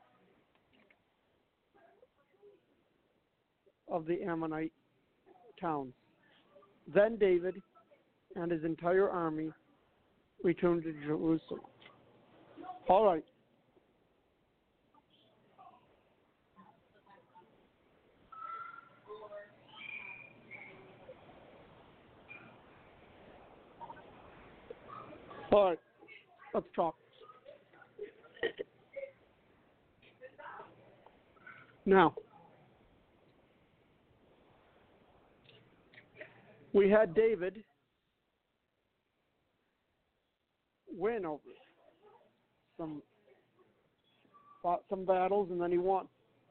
of the Ammonite towns. Then David and his entire army returned to Jerusalem. All right. All right. Let's talk. Now, we had David win over some fought some battles, and then he won.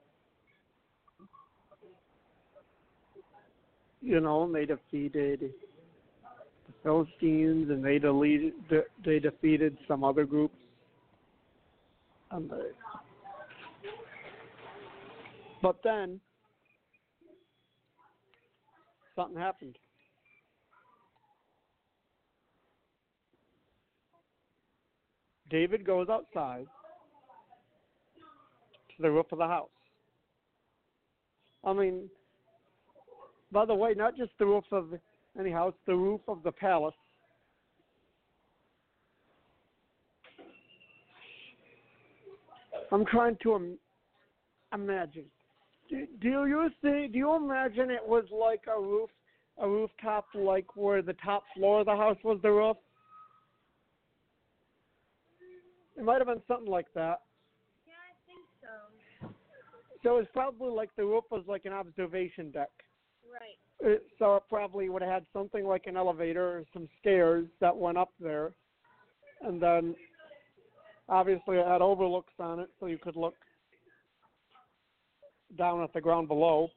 You know, and they defeated the Philistines, and they deleted they defeated some other groups. And they, but then something happened. David goes outside to the roof of the house. I mean, by the way, not just the roof of any house, the roof of the palace. I'm trying to im- imagine. Do, do you see? Do you imagine it was like a roof, a rooftop, like where the top floor of the house was the roof? It might have been something like that. Yeah, I think so. So it's probably like the roof was like an observation deck. Right. It, so it probably would have had something like an elevator or some stairs that went up there. And then obviously it had overlooks on it so you could look down at the ground below.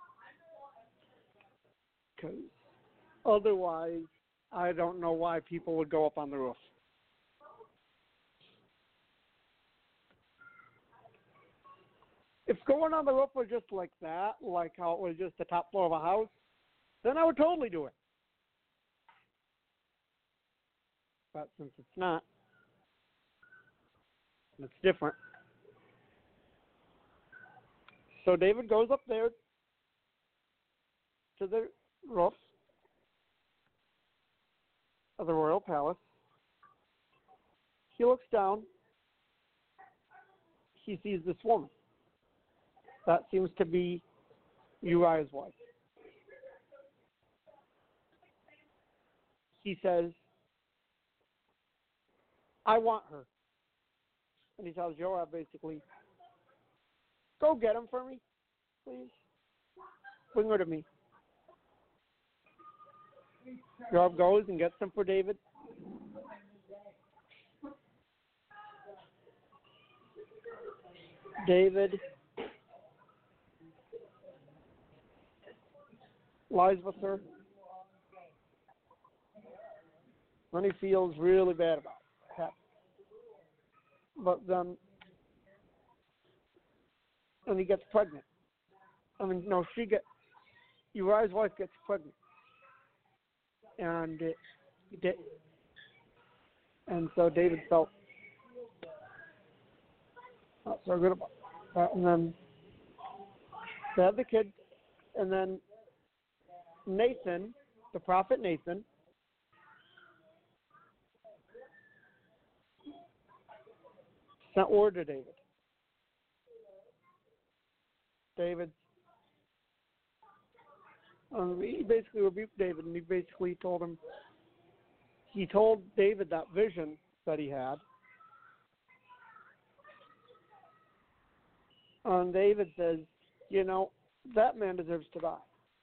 Because otherwise, I don't know why people would go up on the roof. If going on the roof was just like that, like how it was just the top floor of a house, then I would totally do it. But since it's not, it's different. So David goes up there to the roof of the royal palace. He looks down. He sees this woman. That seems to be Uriah's wife. He says, I want her. And he tells Joab basically, go get him for me, please. Bring her to me. Joab goes and gets him for David. David lies with her. Then he feels really bad about it. But then, and he gets pregnant. I mean, no, she gets, Uriah's wife gets pregnant. And it, it, and so David felt not so good about that. And then they had the kid, and then Nathan, the prophet Nathan, sent word to David. David, um, he basically rebuked David, and he basically told him, he told David that vision that he had. And David says, you know, that man deserves to die.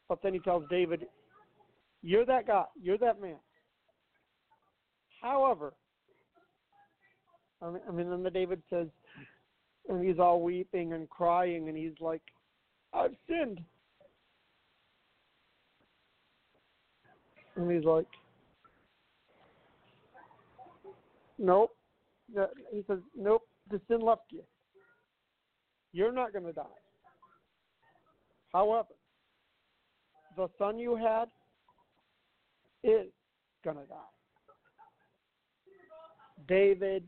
But then he tells David, you're that guy. You're that man. However, I mean, I mean, then the David says, and he's all weeping and crying, and he's like, I've sinned. And he's like, nope. He says, nope, the sin left you. You're not going to die. However, the son you had is going to die. David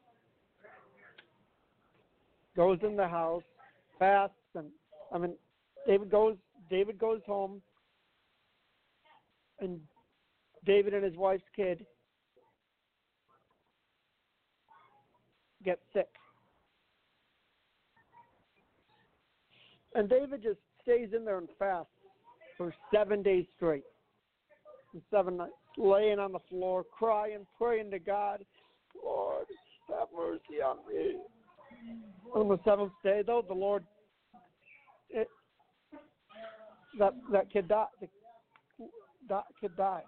goes in the house, fasts, and I mean, David goes. David goes home, and David and his wife's kid get sick, and David just stays in there and fasts for seven days straight, and seven nights, laying on the floor, crying, praying to God, Lord, have mercy on me. On the seventh day, though, the Lord, it, that that kid died. The, that kid died.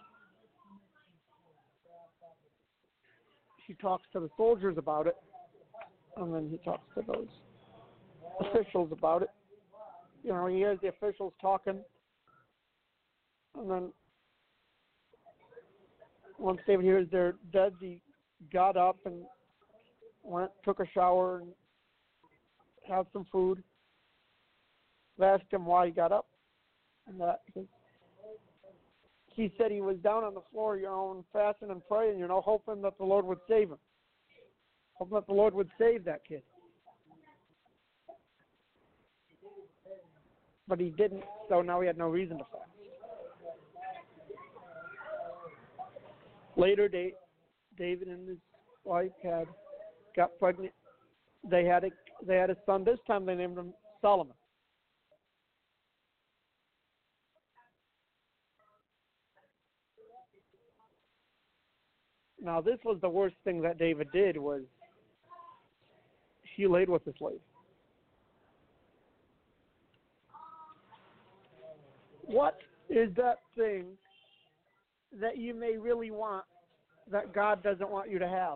He talks to the soldiers about it, and then he talks to those officials about it. You know, he hears the officials talking, and then once David hears they're dead, he got up and went, took a shower, and had some food. I asked him why he got up, and that he said he was down on the floor, you know, and fasting and praying, you know, hoping that the Lord would save him, hoping that the Lord would save that kid. But he didn't, so now he had no reason to fast. Later, David and his wife had got pregnant. They had a they had a son. This time they named him Solomon. Now, this was the worst thing that David did, was he laid with a slave. What is that thing that you may really want that God doesn't want you to have?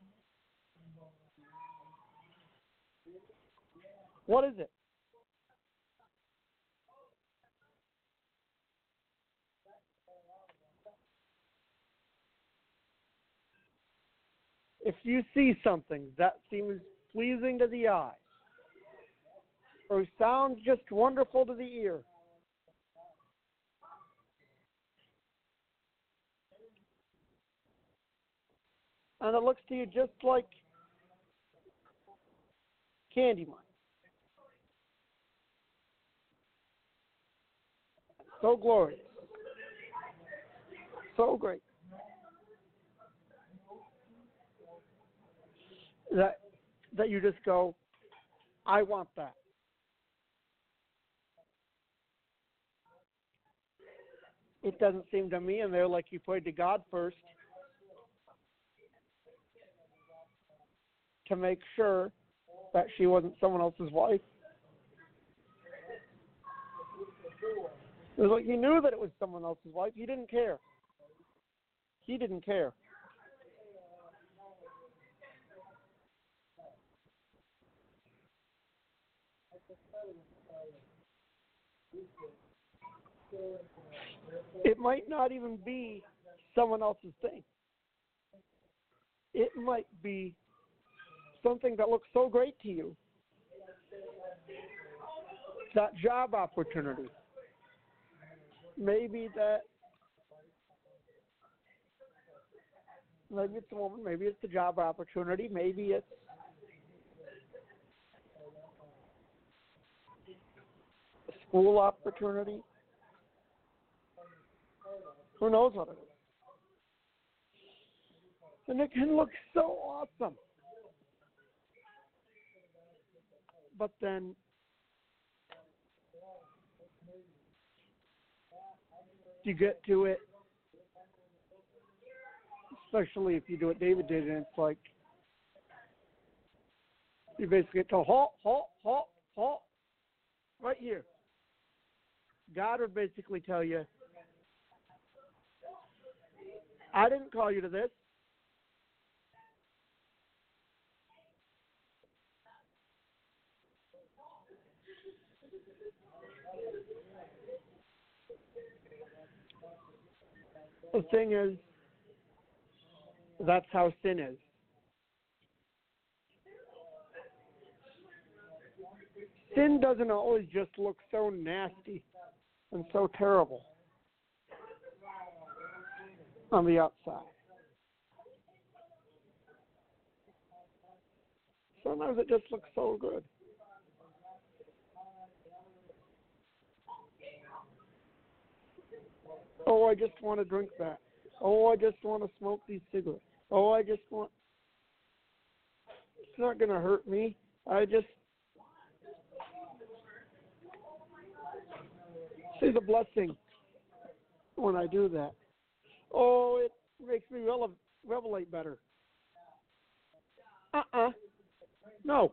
What is it? If you see something that seems pleasing to the eye or sounds just wonderful to the ear, and it looks to you just like Candyman, so glorious, so great, that that you just go, I want that. It doesn't seem to me in there like you prayed to God first to make sure that she wasn't someone else's wife. It was like he knew that it was someone else's wife. He didn't care. He didn't care. It might not even be someone else's thing. It might be something that looks so great to you. That job opportunity. Maybe that, maybe it's a woman, maybe it's the job opportunity, maybe it's a school opportunity. Who knows what it is? And it can look so awesome. But then you get to it, especially if you do what David did, and it's like you basically get told, halt, halt, halt, halt, right here. God would basically tell you, I didn't call you to this. The thing is, that's how sin is. Sin doesn't always just look so nasty and so terrible on the outside. Sometimes it just looks so good. Oh, I just want to drink that. Oh, I just want to smoke these cigarettes. Oh, I just want... It's not going to hurt me. I just... see the blessing when I do that. Oh, it makes me rele- revelate better. Uh-uh. No.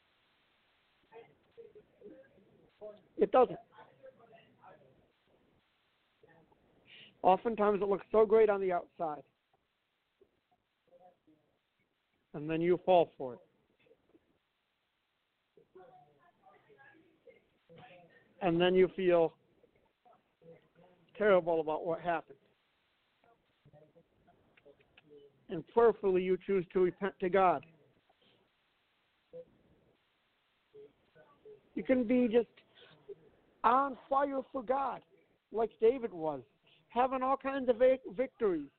It doesn't. Oftentimes it looks so great on the outside. And then you fall for it. And then you feel terrible about what happened. And prayerfully you choose to repent to God. You can be just on fire for God, like David was, having all kinds of victories.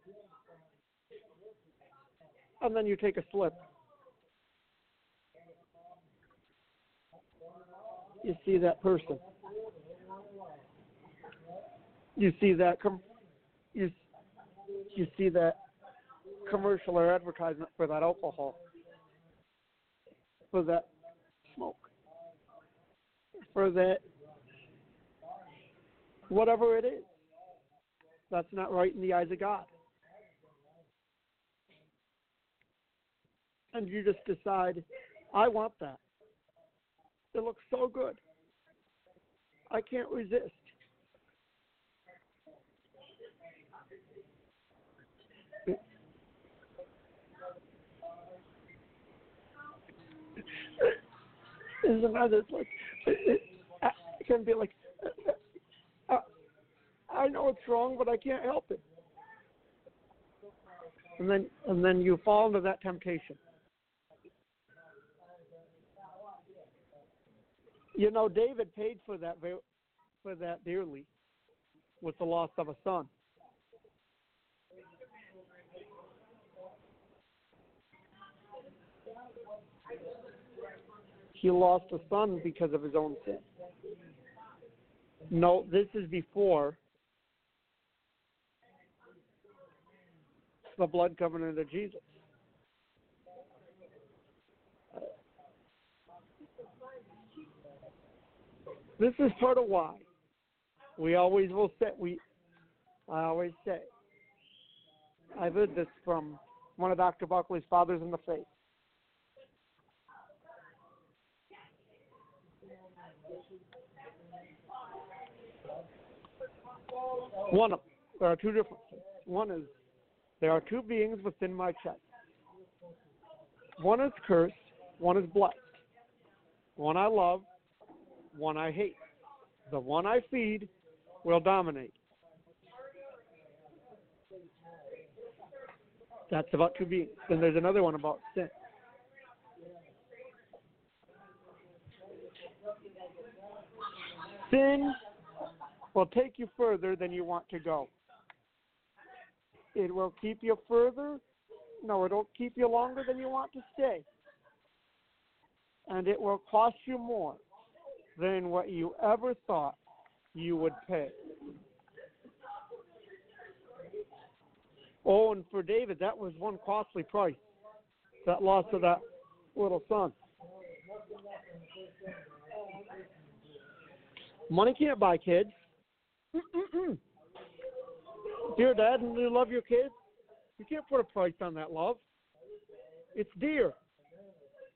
And then you take a slip. You see that person. You see that com- you you see that commercial or advertisement for that alcohol, for that smoke, for that whatever it is. That's not right in the eyes of God. And you just decide, I want that. It looks so good. I can't resist. Isn't that it's like it, it can be like uh, I know it's wrong, but I can't help it. And then and then you fall into that temptation. You know, David paid for that for that dearly with the loss of a son. He lost a son because of his own sin. No, this is before the blood covenant of Jesus. This is part of why we always will say, we, I always say, I've heard this from one of Doctor Buckley's fathers in the faith. One of there are two different things. One is there are two beings within my chest. One is cursed, one is blessed. One I love, one I hate. The one I feed will dominate. That's about two beings. Then there's another one about sin. Sin will take you further than you want to go. It will keep you further. No, it'll keep you longer than you want to stay. And it will cost you more than what you ever thought you would pay. Oh, and for David, that was one costly price, that loss of that little son. Money can't buy kids. Mm-mm-mm. Dear Dad, and you love your kids, you can't put a price on that love. It's dear.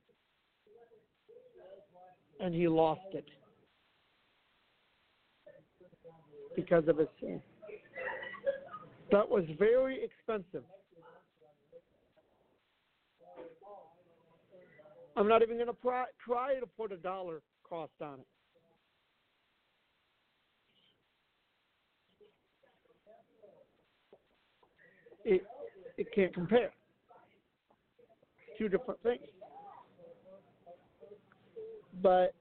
And he lost it. because of his sin. That was very expensive. I'm not even going to try, try to put a dollar cost on it. It, it can't compare. Two different things. But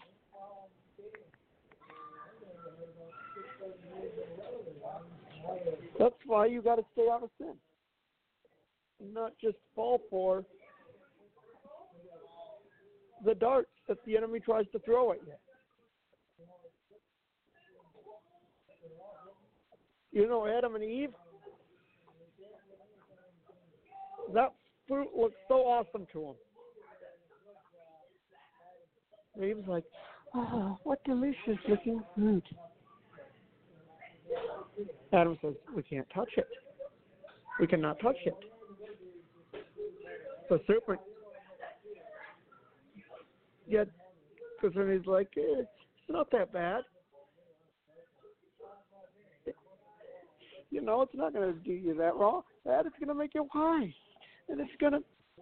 that's why you got to stay out of sin. Not just fall for the darts that the enemy tries to throw at you. You know, Adam and Eve, that fruit looked so awesome to them. And he was like, oh, what delicious looking fruit. Adam says, we can't touch it. We cannot touch it. The serpent, yet, because then he's like, eh, it's not that bad. You know, it's not going to do you that wrong. That it's going to make you wise. And it's going to...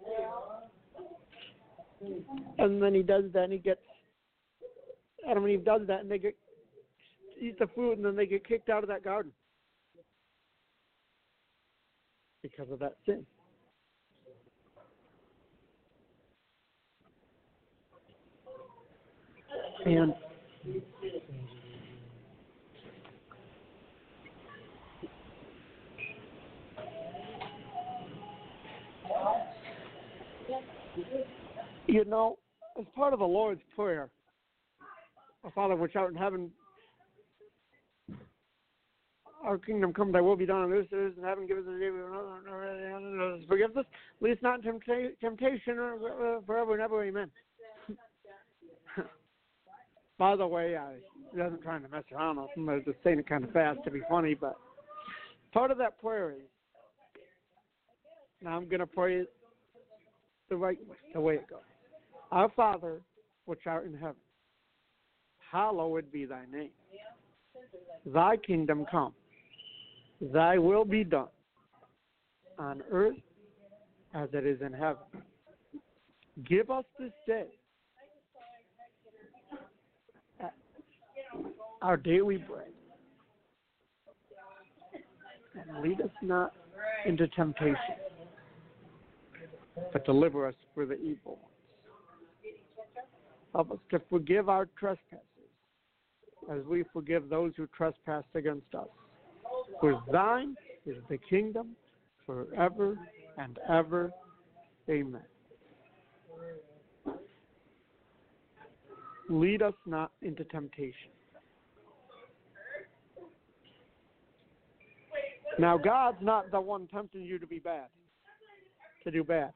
And then he does that, and he gets... Adam and Eve does that, and they get eat the fruit, and then they get kicked out of that garden. Because of that sin. And you know, as part of the Lord's Prayer, our Father which art in heaven, our kingdom come, thy will be done on earth as it is in heaven, give us this day, forgive us, lead us not in temptation, or forever and ever, amen. By the way, I wasn't trying to mess around with them. I was just saying it kind of fast to be funny, but part of that prayer is, now I'm going to pray it the right way, the way it goes. Our Father, which art in heaven, hallowed be thy name. Thy kingdom come. Thy will be done on earth as it is in heaven. Give us this day our daily bread, and lead us not into temptation, but deliver us from the evil ones. Help us to forgive our trespasses, as we forgive those who trespass against us. For thine is the kingdom forever and ever. Amen. Lead us not into temptation. Now, God's not the one tempting you to be bad, to do bad.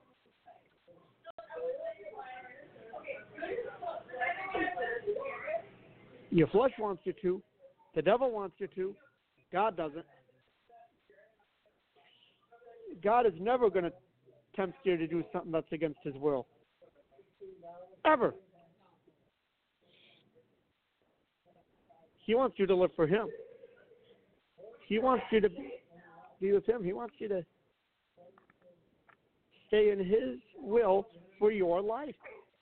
Your flesh wants you to. The devil wants you to. God doesn't. God is never going to tempt you to do something that's against his will. Ever. He wants you to live for him. He wants you to be with him. He wants you to stay in his will for your life.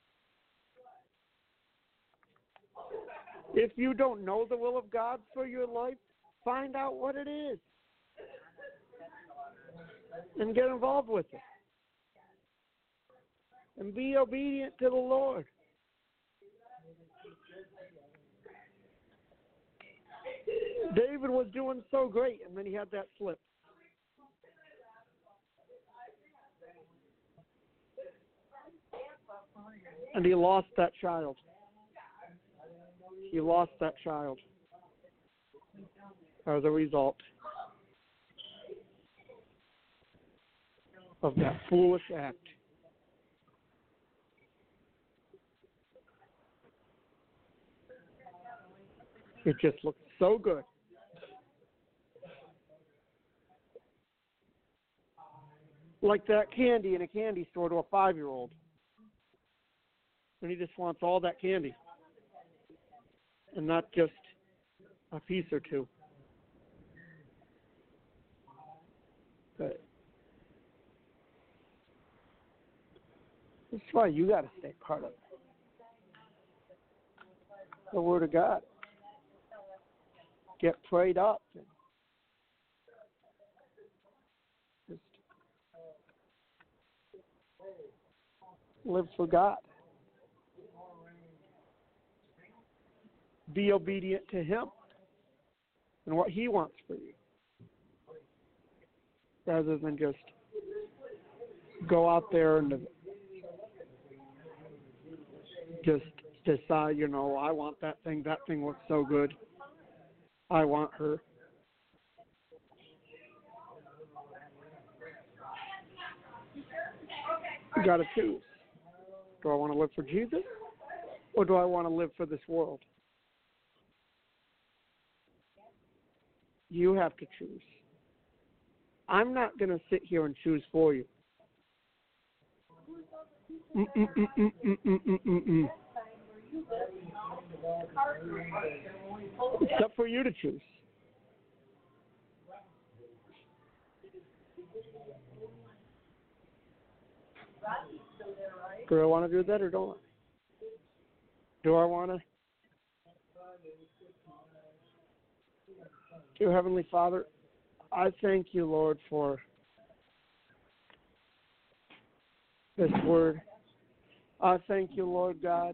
If you don't know the will of God for your life, find out what it is and get involved with it. And be obedient to the Lord. David was doing so great, and then he had that slip. And he lost that child. He lost that child as a result of that foolish act. It just looked so good. Like that candy in a candy store to a five-year-old. And he just wants all that candy. And not just a piece or two. But that's why you got to stay part of it. The Word of God. Get prayed up. And just live for God. Be obedient to Him and what He wants for you, rather than just go out there and just decide, you know, I want that thing. That thing looks so good. I want her. You got to choose. Do I want to live for Jesus, or do I want to live for this world? You have to choose. I'm not going to sit here and choose for you. Mm-mm-mm-mm-mm-mm-mm-mm. It's up for you to choose. Do I want to do that or don't I? Do I want to? Dear Heavenly Father, I thank you, Lord, for this word. I thank you, Lord God,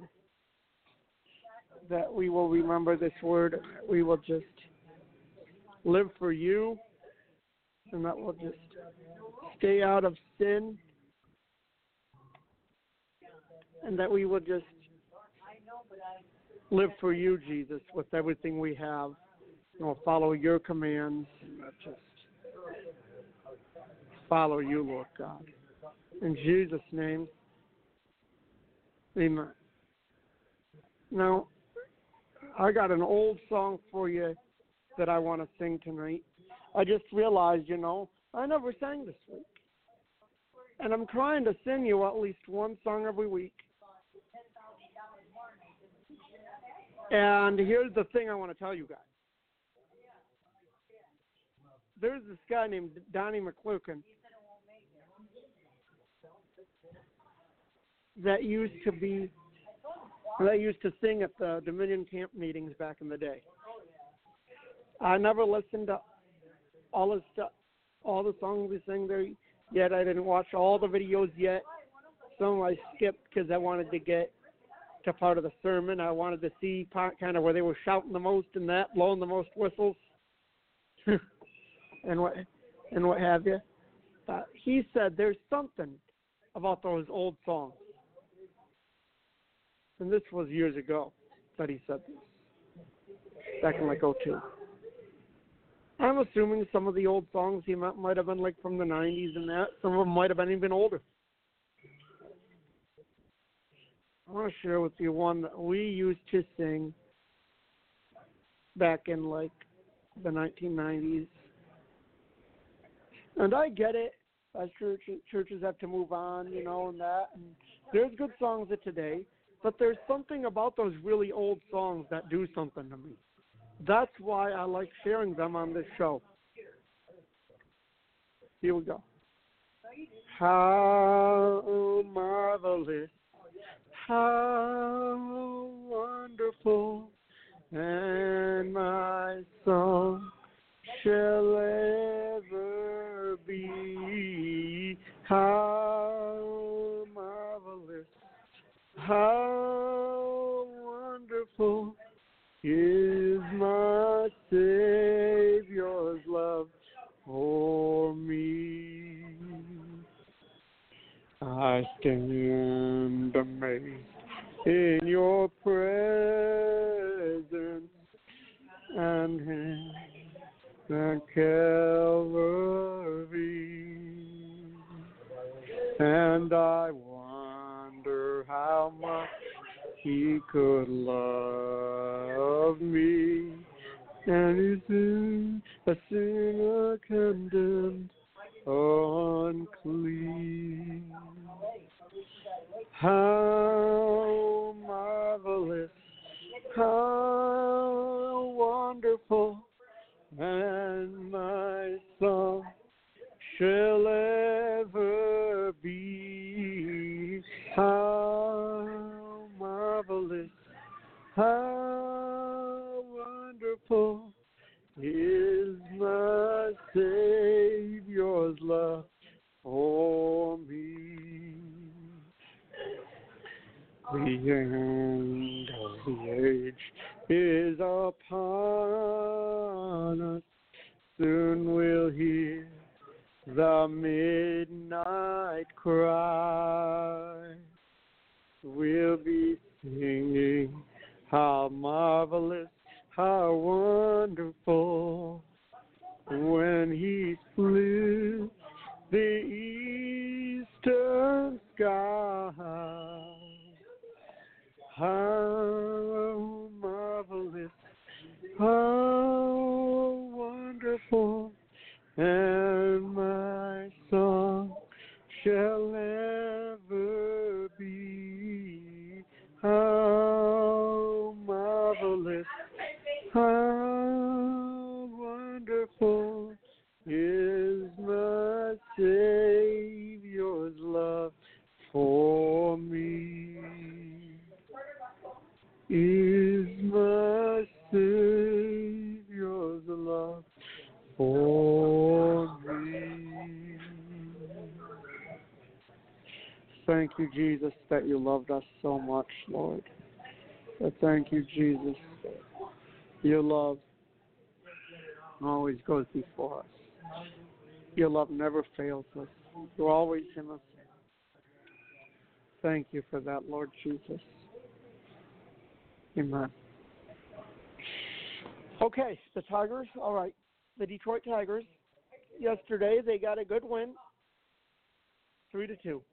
that we will remember this word. We will just live for you, and that we'll just stay out of sin, and that we will just live for you, Jesus, with everything we have. And we'll follow your commands, and not just follow you, Lord God. In Jesus' name, amen. Now, I got an old song for you that I want to sing tonight. I just realized, you know, I never sang this week. And I'm trying to sing you at least one song every week. And here's the thing I want to tell you guys. There's this guy named Donnie McClurkin that used to be, that used to sing at the Dominion camp meetings back in the day. I never listened to all his stuff, all the songs he sang there yet. I didn't watch all the videos yet. Some I skipped because I wanted to get to part of the sermon. I wanted to see part kind of where they were shouting the most and that, blowing the most whistles. and what and what have you. Uh, he said there's something about those old songs. And this was years ago that he said this, back in like oh two. I'm assuming some of the old songs he meant might have been like from the nineties and that. Some of them might have been even older. I want to share with you one that we used to sing back in like the nineteen nineties. And I get it, as church, churches have to move on, you know, and that. And there's good songs of today, but there's something about those really old songs that do something to me. That's why I like sharing them on this show. Here we go. How marvelous, how wonderful, and my song shall ever be. How marvelous, how wonderful is my Savior's love for me. I stand amazed in your presence and in the Calvary, and I wonder how much He could love me, and He's in a sinner condemned unclean. How marvelous, how wonderful How marvelous, how wonderful is my Savior's love for me. The end of the age is upon us. Soon we'll hear the midnight cry. We'll be singing, how marvelous, how wonderful, when he flew the eastern sky. How marvelous, how wonderful, and my song shall ever be. How marvelous, how wonderful is my Savior's love for me. Is my Savior's love for me. Thank you, Jesus, that you loved us so much, Lord. I thank you, Jesus. Your love always goes before us. Your love never fails us. You're always in us. Thank you for that, Lord Jesus. Amen. Okay, the Tigers, all right. The Detroit Tigers, yesterday they got a good win, three to two.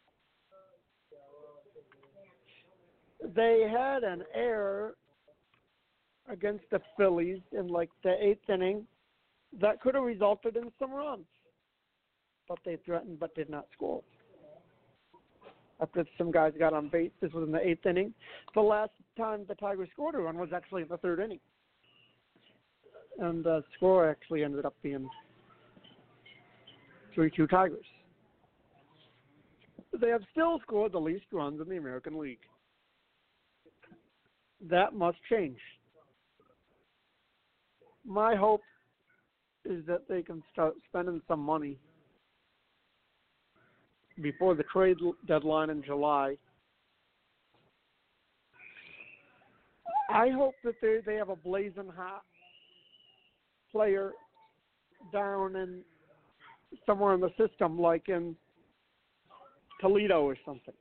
They had an error against the Phillies in like the eighth inning that could have resulted in some runs, but they threatened but did not score. After some guys got on base, this was in the eighth inning. The last time the Tigers scored a run was actually in the third inning. And the score actually ended up being three two Tigers. They have still scored the least runs in the American League. That must change. My hope is that they can start spending some money before the trade deadline in July. I hope that they, they have a blazing hot player down in somewhere in the system, like in Toledo or something,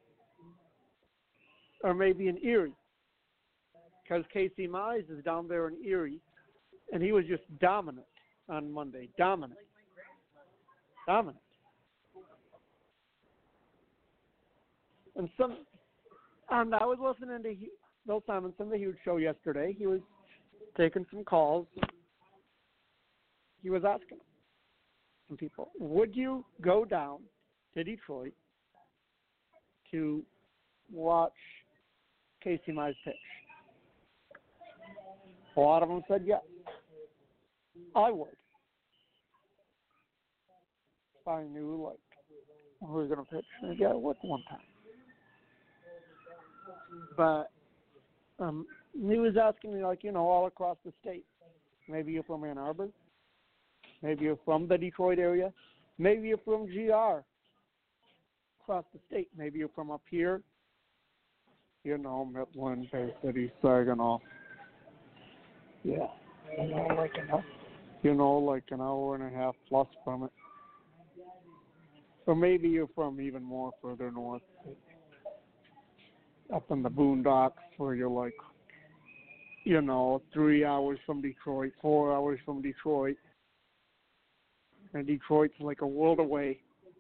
or maybe in Erie, because Casey Mize is down there in Erie, and he was just dominant on Monday. Dominant. Dominant. And some, and I was listening to Bill Simonson, the Huge Show, yesterday. He was taking some calls. He was asking some people, would you go down to Detroit to watch Casey Mize pitch? A lot of them said yes. I would. If I knew, like, who was going to pitch, maybe I would one time. But um, he was asking me, like, you know, all across the state. Maybe you're from Ann Arbor. Maybe you're from the Detroit area. Maybe you're from G R across the state. Maybe you're from up here. You know, Midland, Bay City, Saginaw. Yeah. You know, like an, you know, like an hour and a half plus from it. Or maybe you're from even more further north, up in the boondocks where you're like, you know, three hours from Detroit, four hours from Detroit. And Detroit's like a world away.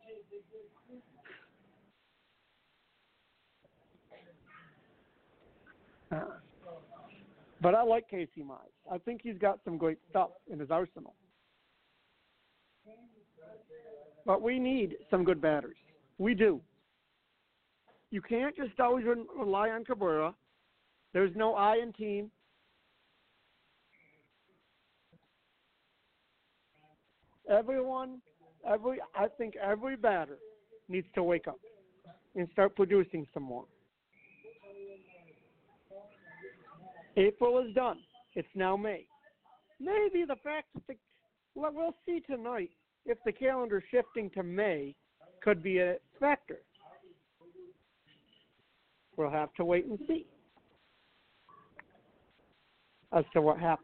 Uh, but I like Casey Mize. I think he's got some great stuff in his arsenal. But we need some good batters. We do. You can't just always rely on Cabrera. There's no I in team. Everyone, every I think every batter needs to wake up. and start producing some more. April is done. It's now May. Maybe the fact that the well, we'll see tonight if the calendar shifting to May could be a factor. We'll have to wait and see as to what happens.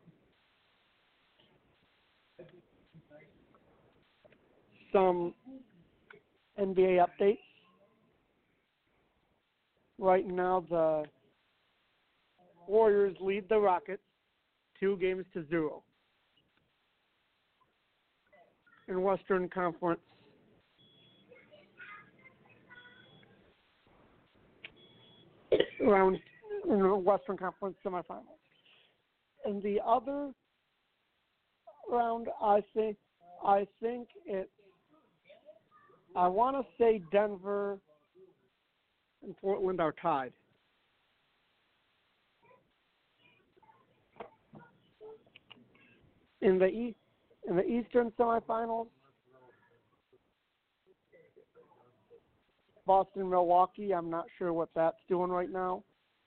Some N B A updates. Right now, the Warriors lead the Rockets two games to zero. In Western Conference, round in the Western Conference semifinals. In the other round, I think I think it's I want to say Denver and Portland are tied. In the East, in the Eastern semifinals, Boston, Milwaukee. I'm not sure what that's doing right now.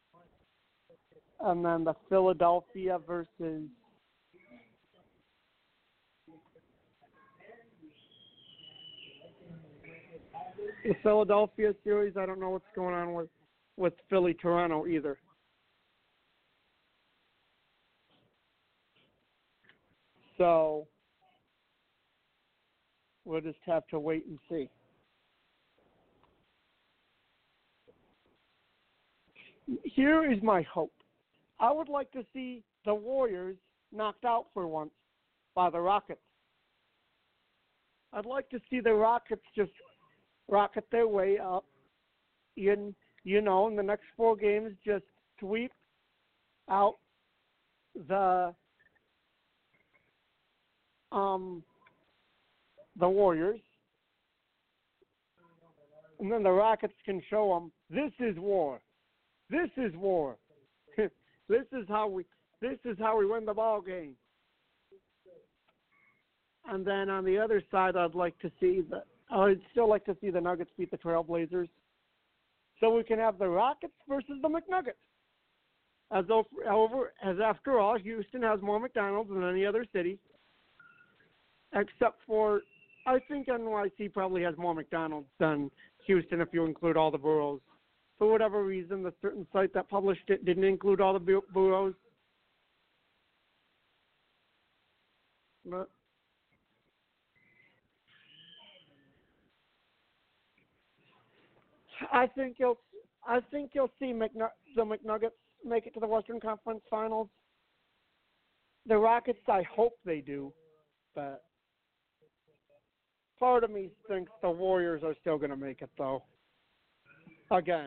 And then the Philadelphia versus the Philadelphia series. I don't know what's going on with with Philly, Toronto either. So we'll just have to wait and see. Here is my hope. I would like to see the Warriors knocked out for once by the Rockets. I'd like to see the Rockets just rocket their way up. In, you know, in the next four games, just sweep out the um the Warriors, and then the Rockets can show them this is war. This is war. This is how we. This is how we win the ball game. And then on the other side, I'd like to see the. I'd still like to see the Nuggets beat the Trailblazers, so we can have the Rockets versus the McNuggets. As over, as after all, Houston has more McDonald's than any other city, except for I think N Y C probably has more McDonald's than Houston if you include all the boroughs. For whatever reason, the certain site that published it didn't include all the bu- boroughs. But I think you'll, I think you'll see McNu- the McNuggets make it to the Western Conference Finals. The Rockets, I hope they do, but part of me thinks the Warriors are still going to make it, though. Again.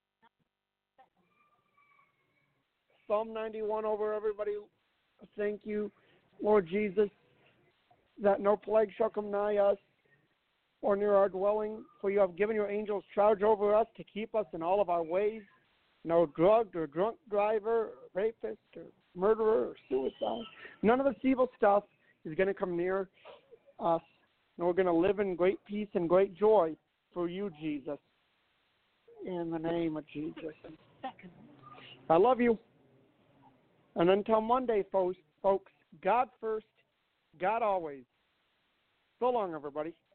Psalm ninety-one over everybody. Thank you, Lord Jesus, that no plague shall come nigh us or near our dwelling, for you have given your angels charge over us to keep us in all of our ways. No drugged or drunk driver, or rapist, or murderer, or suicide. None of this evil stuff is going to come near us. And we're going to live in great peace and great joy for you, Jesus. In the name of Jesus. I love you. And until Monday, folks, folks, God first, God always. So long, everybody.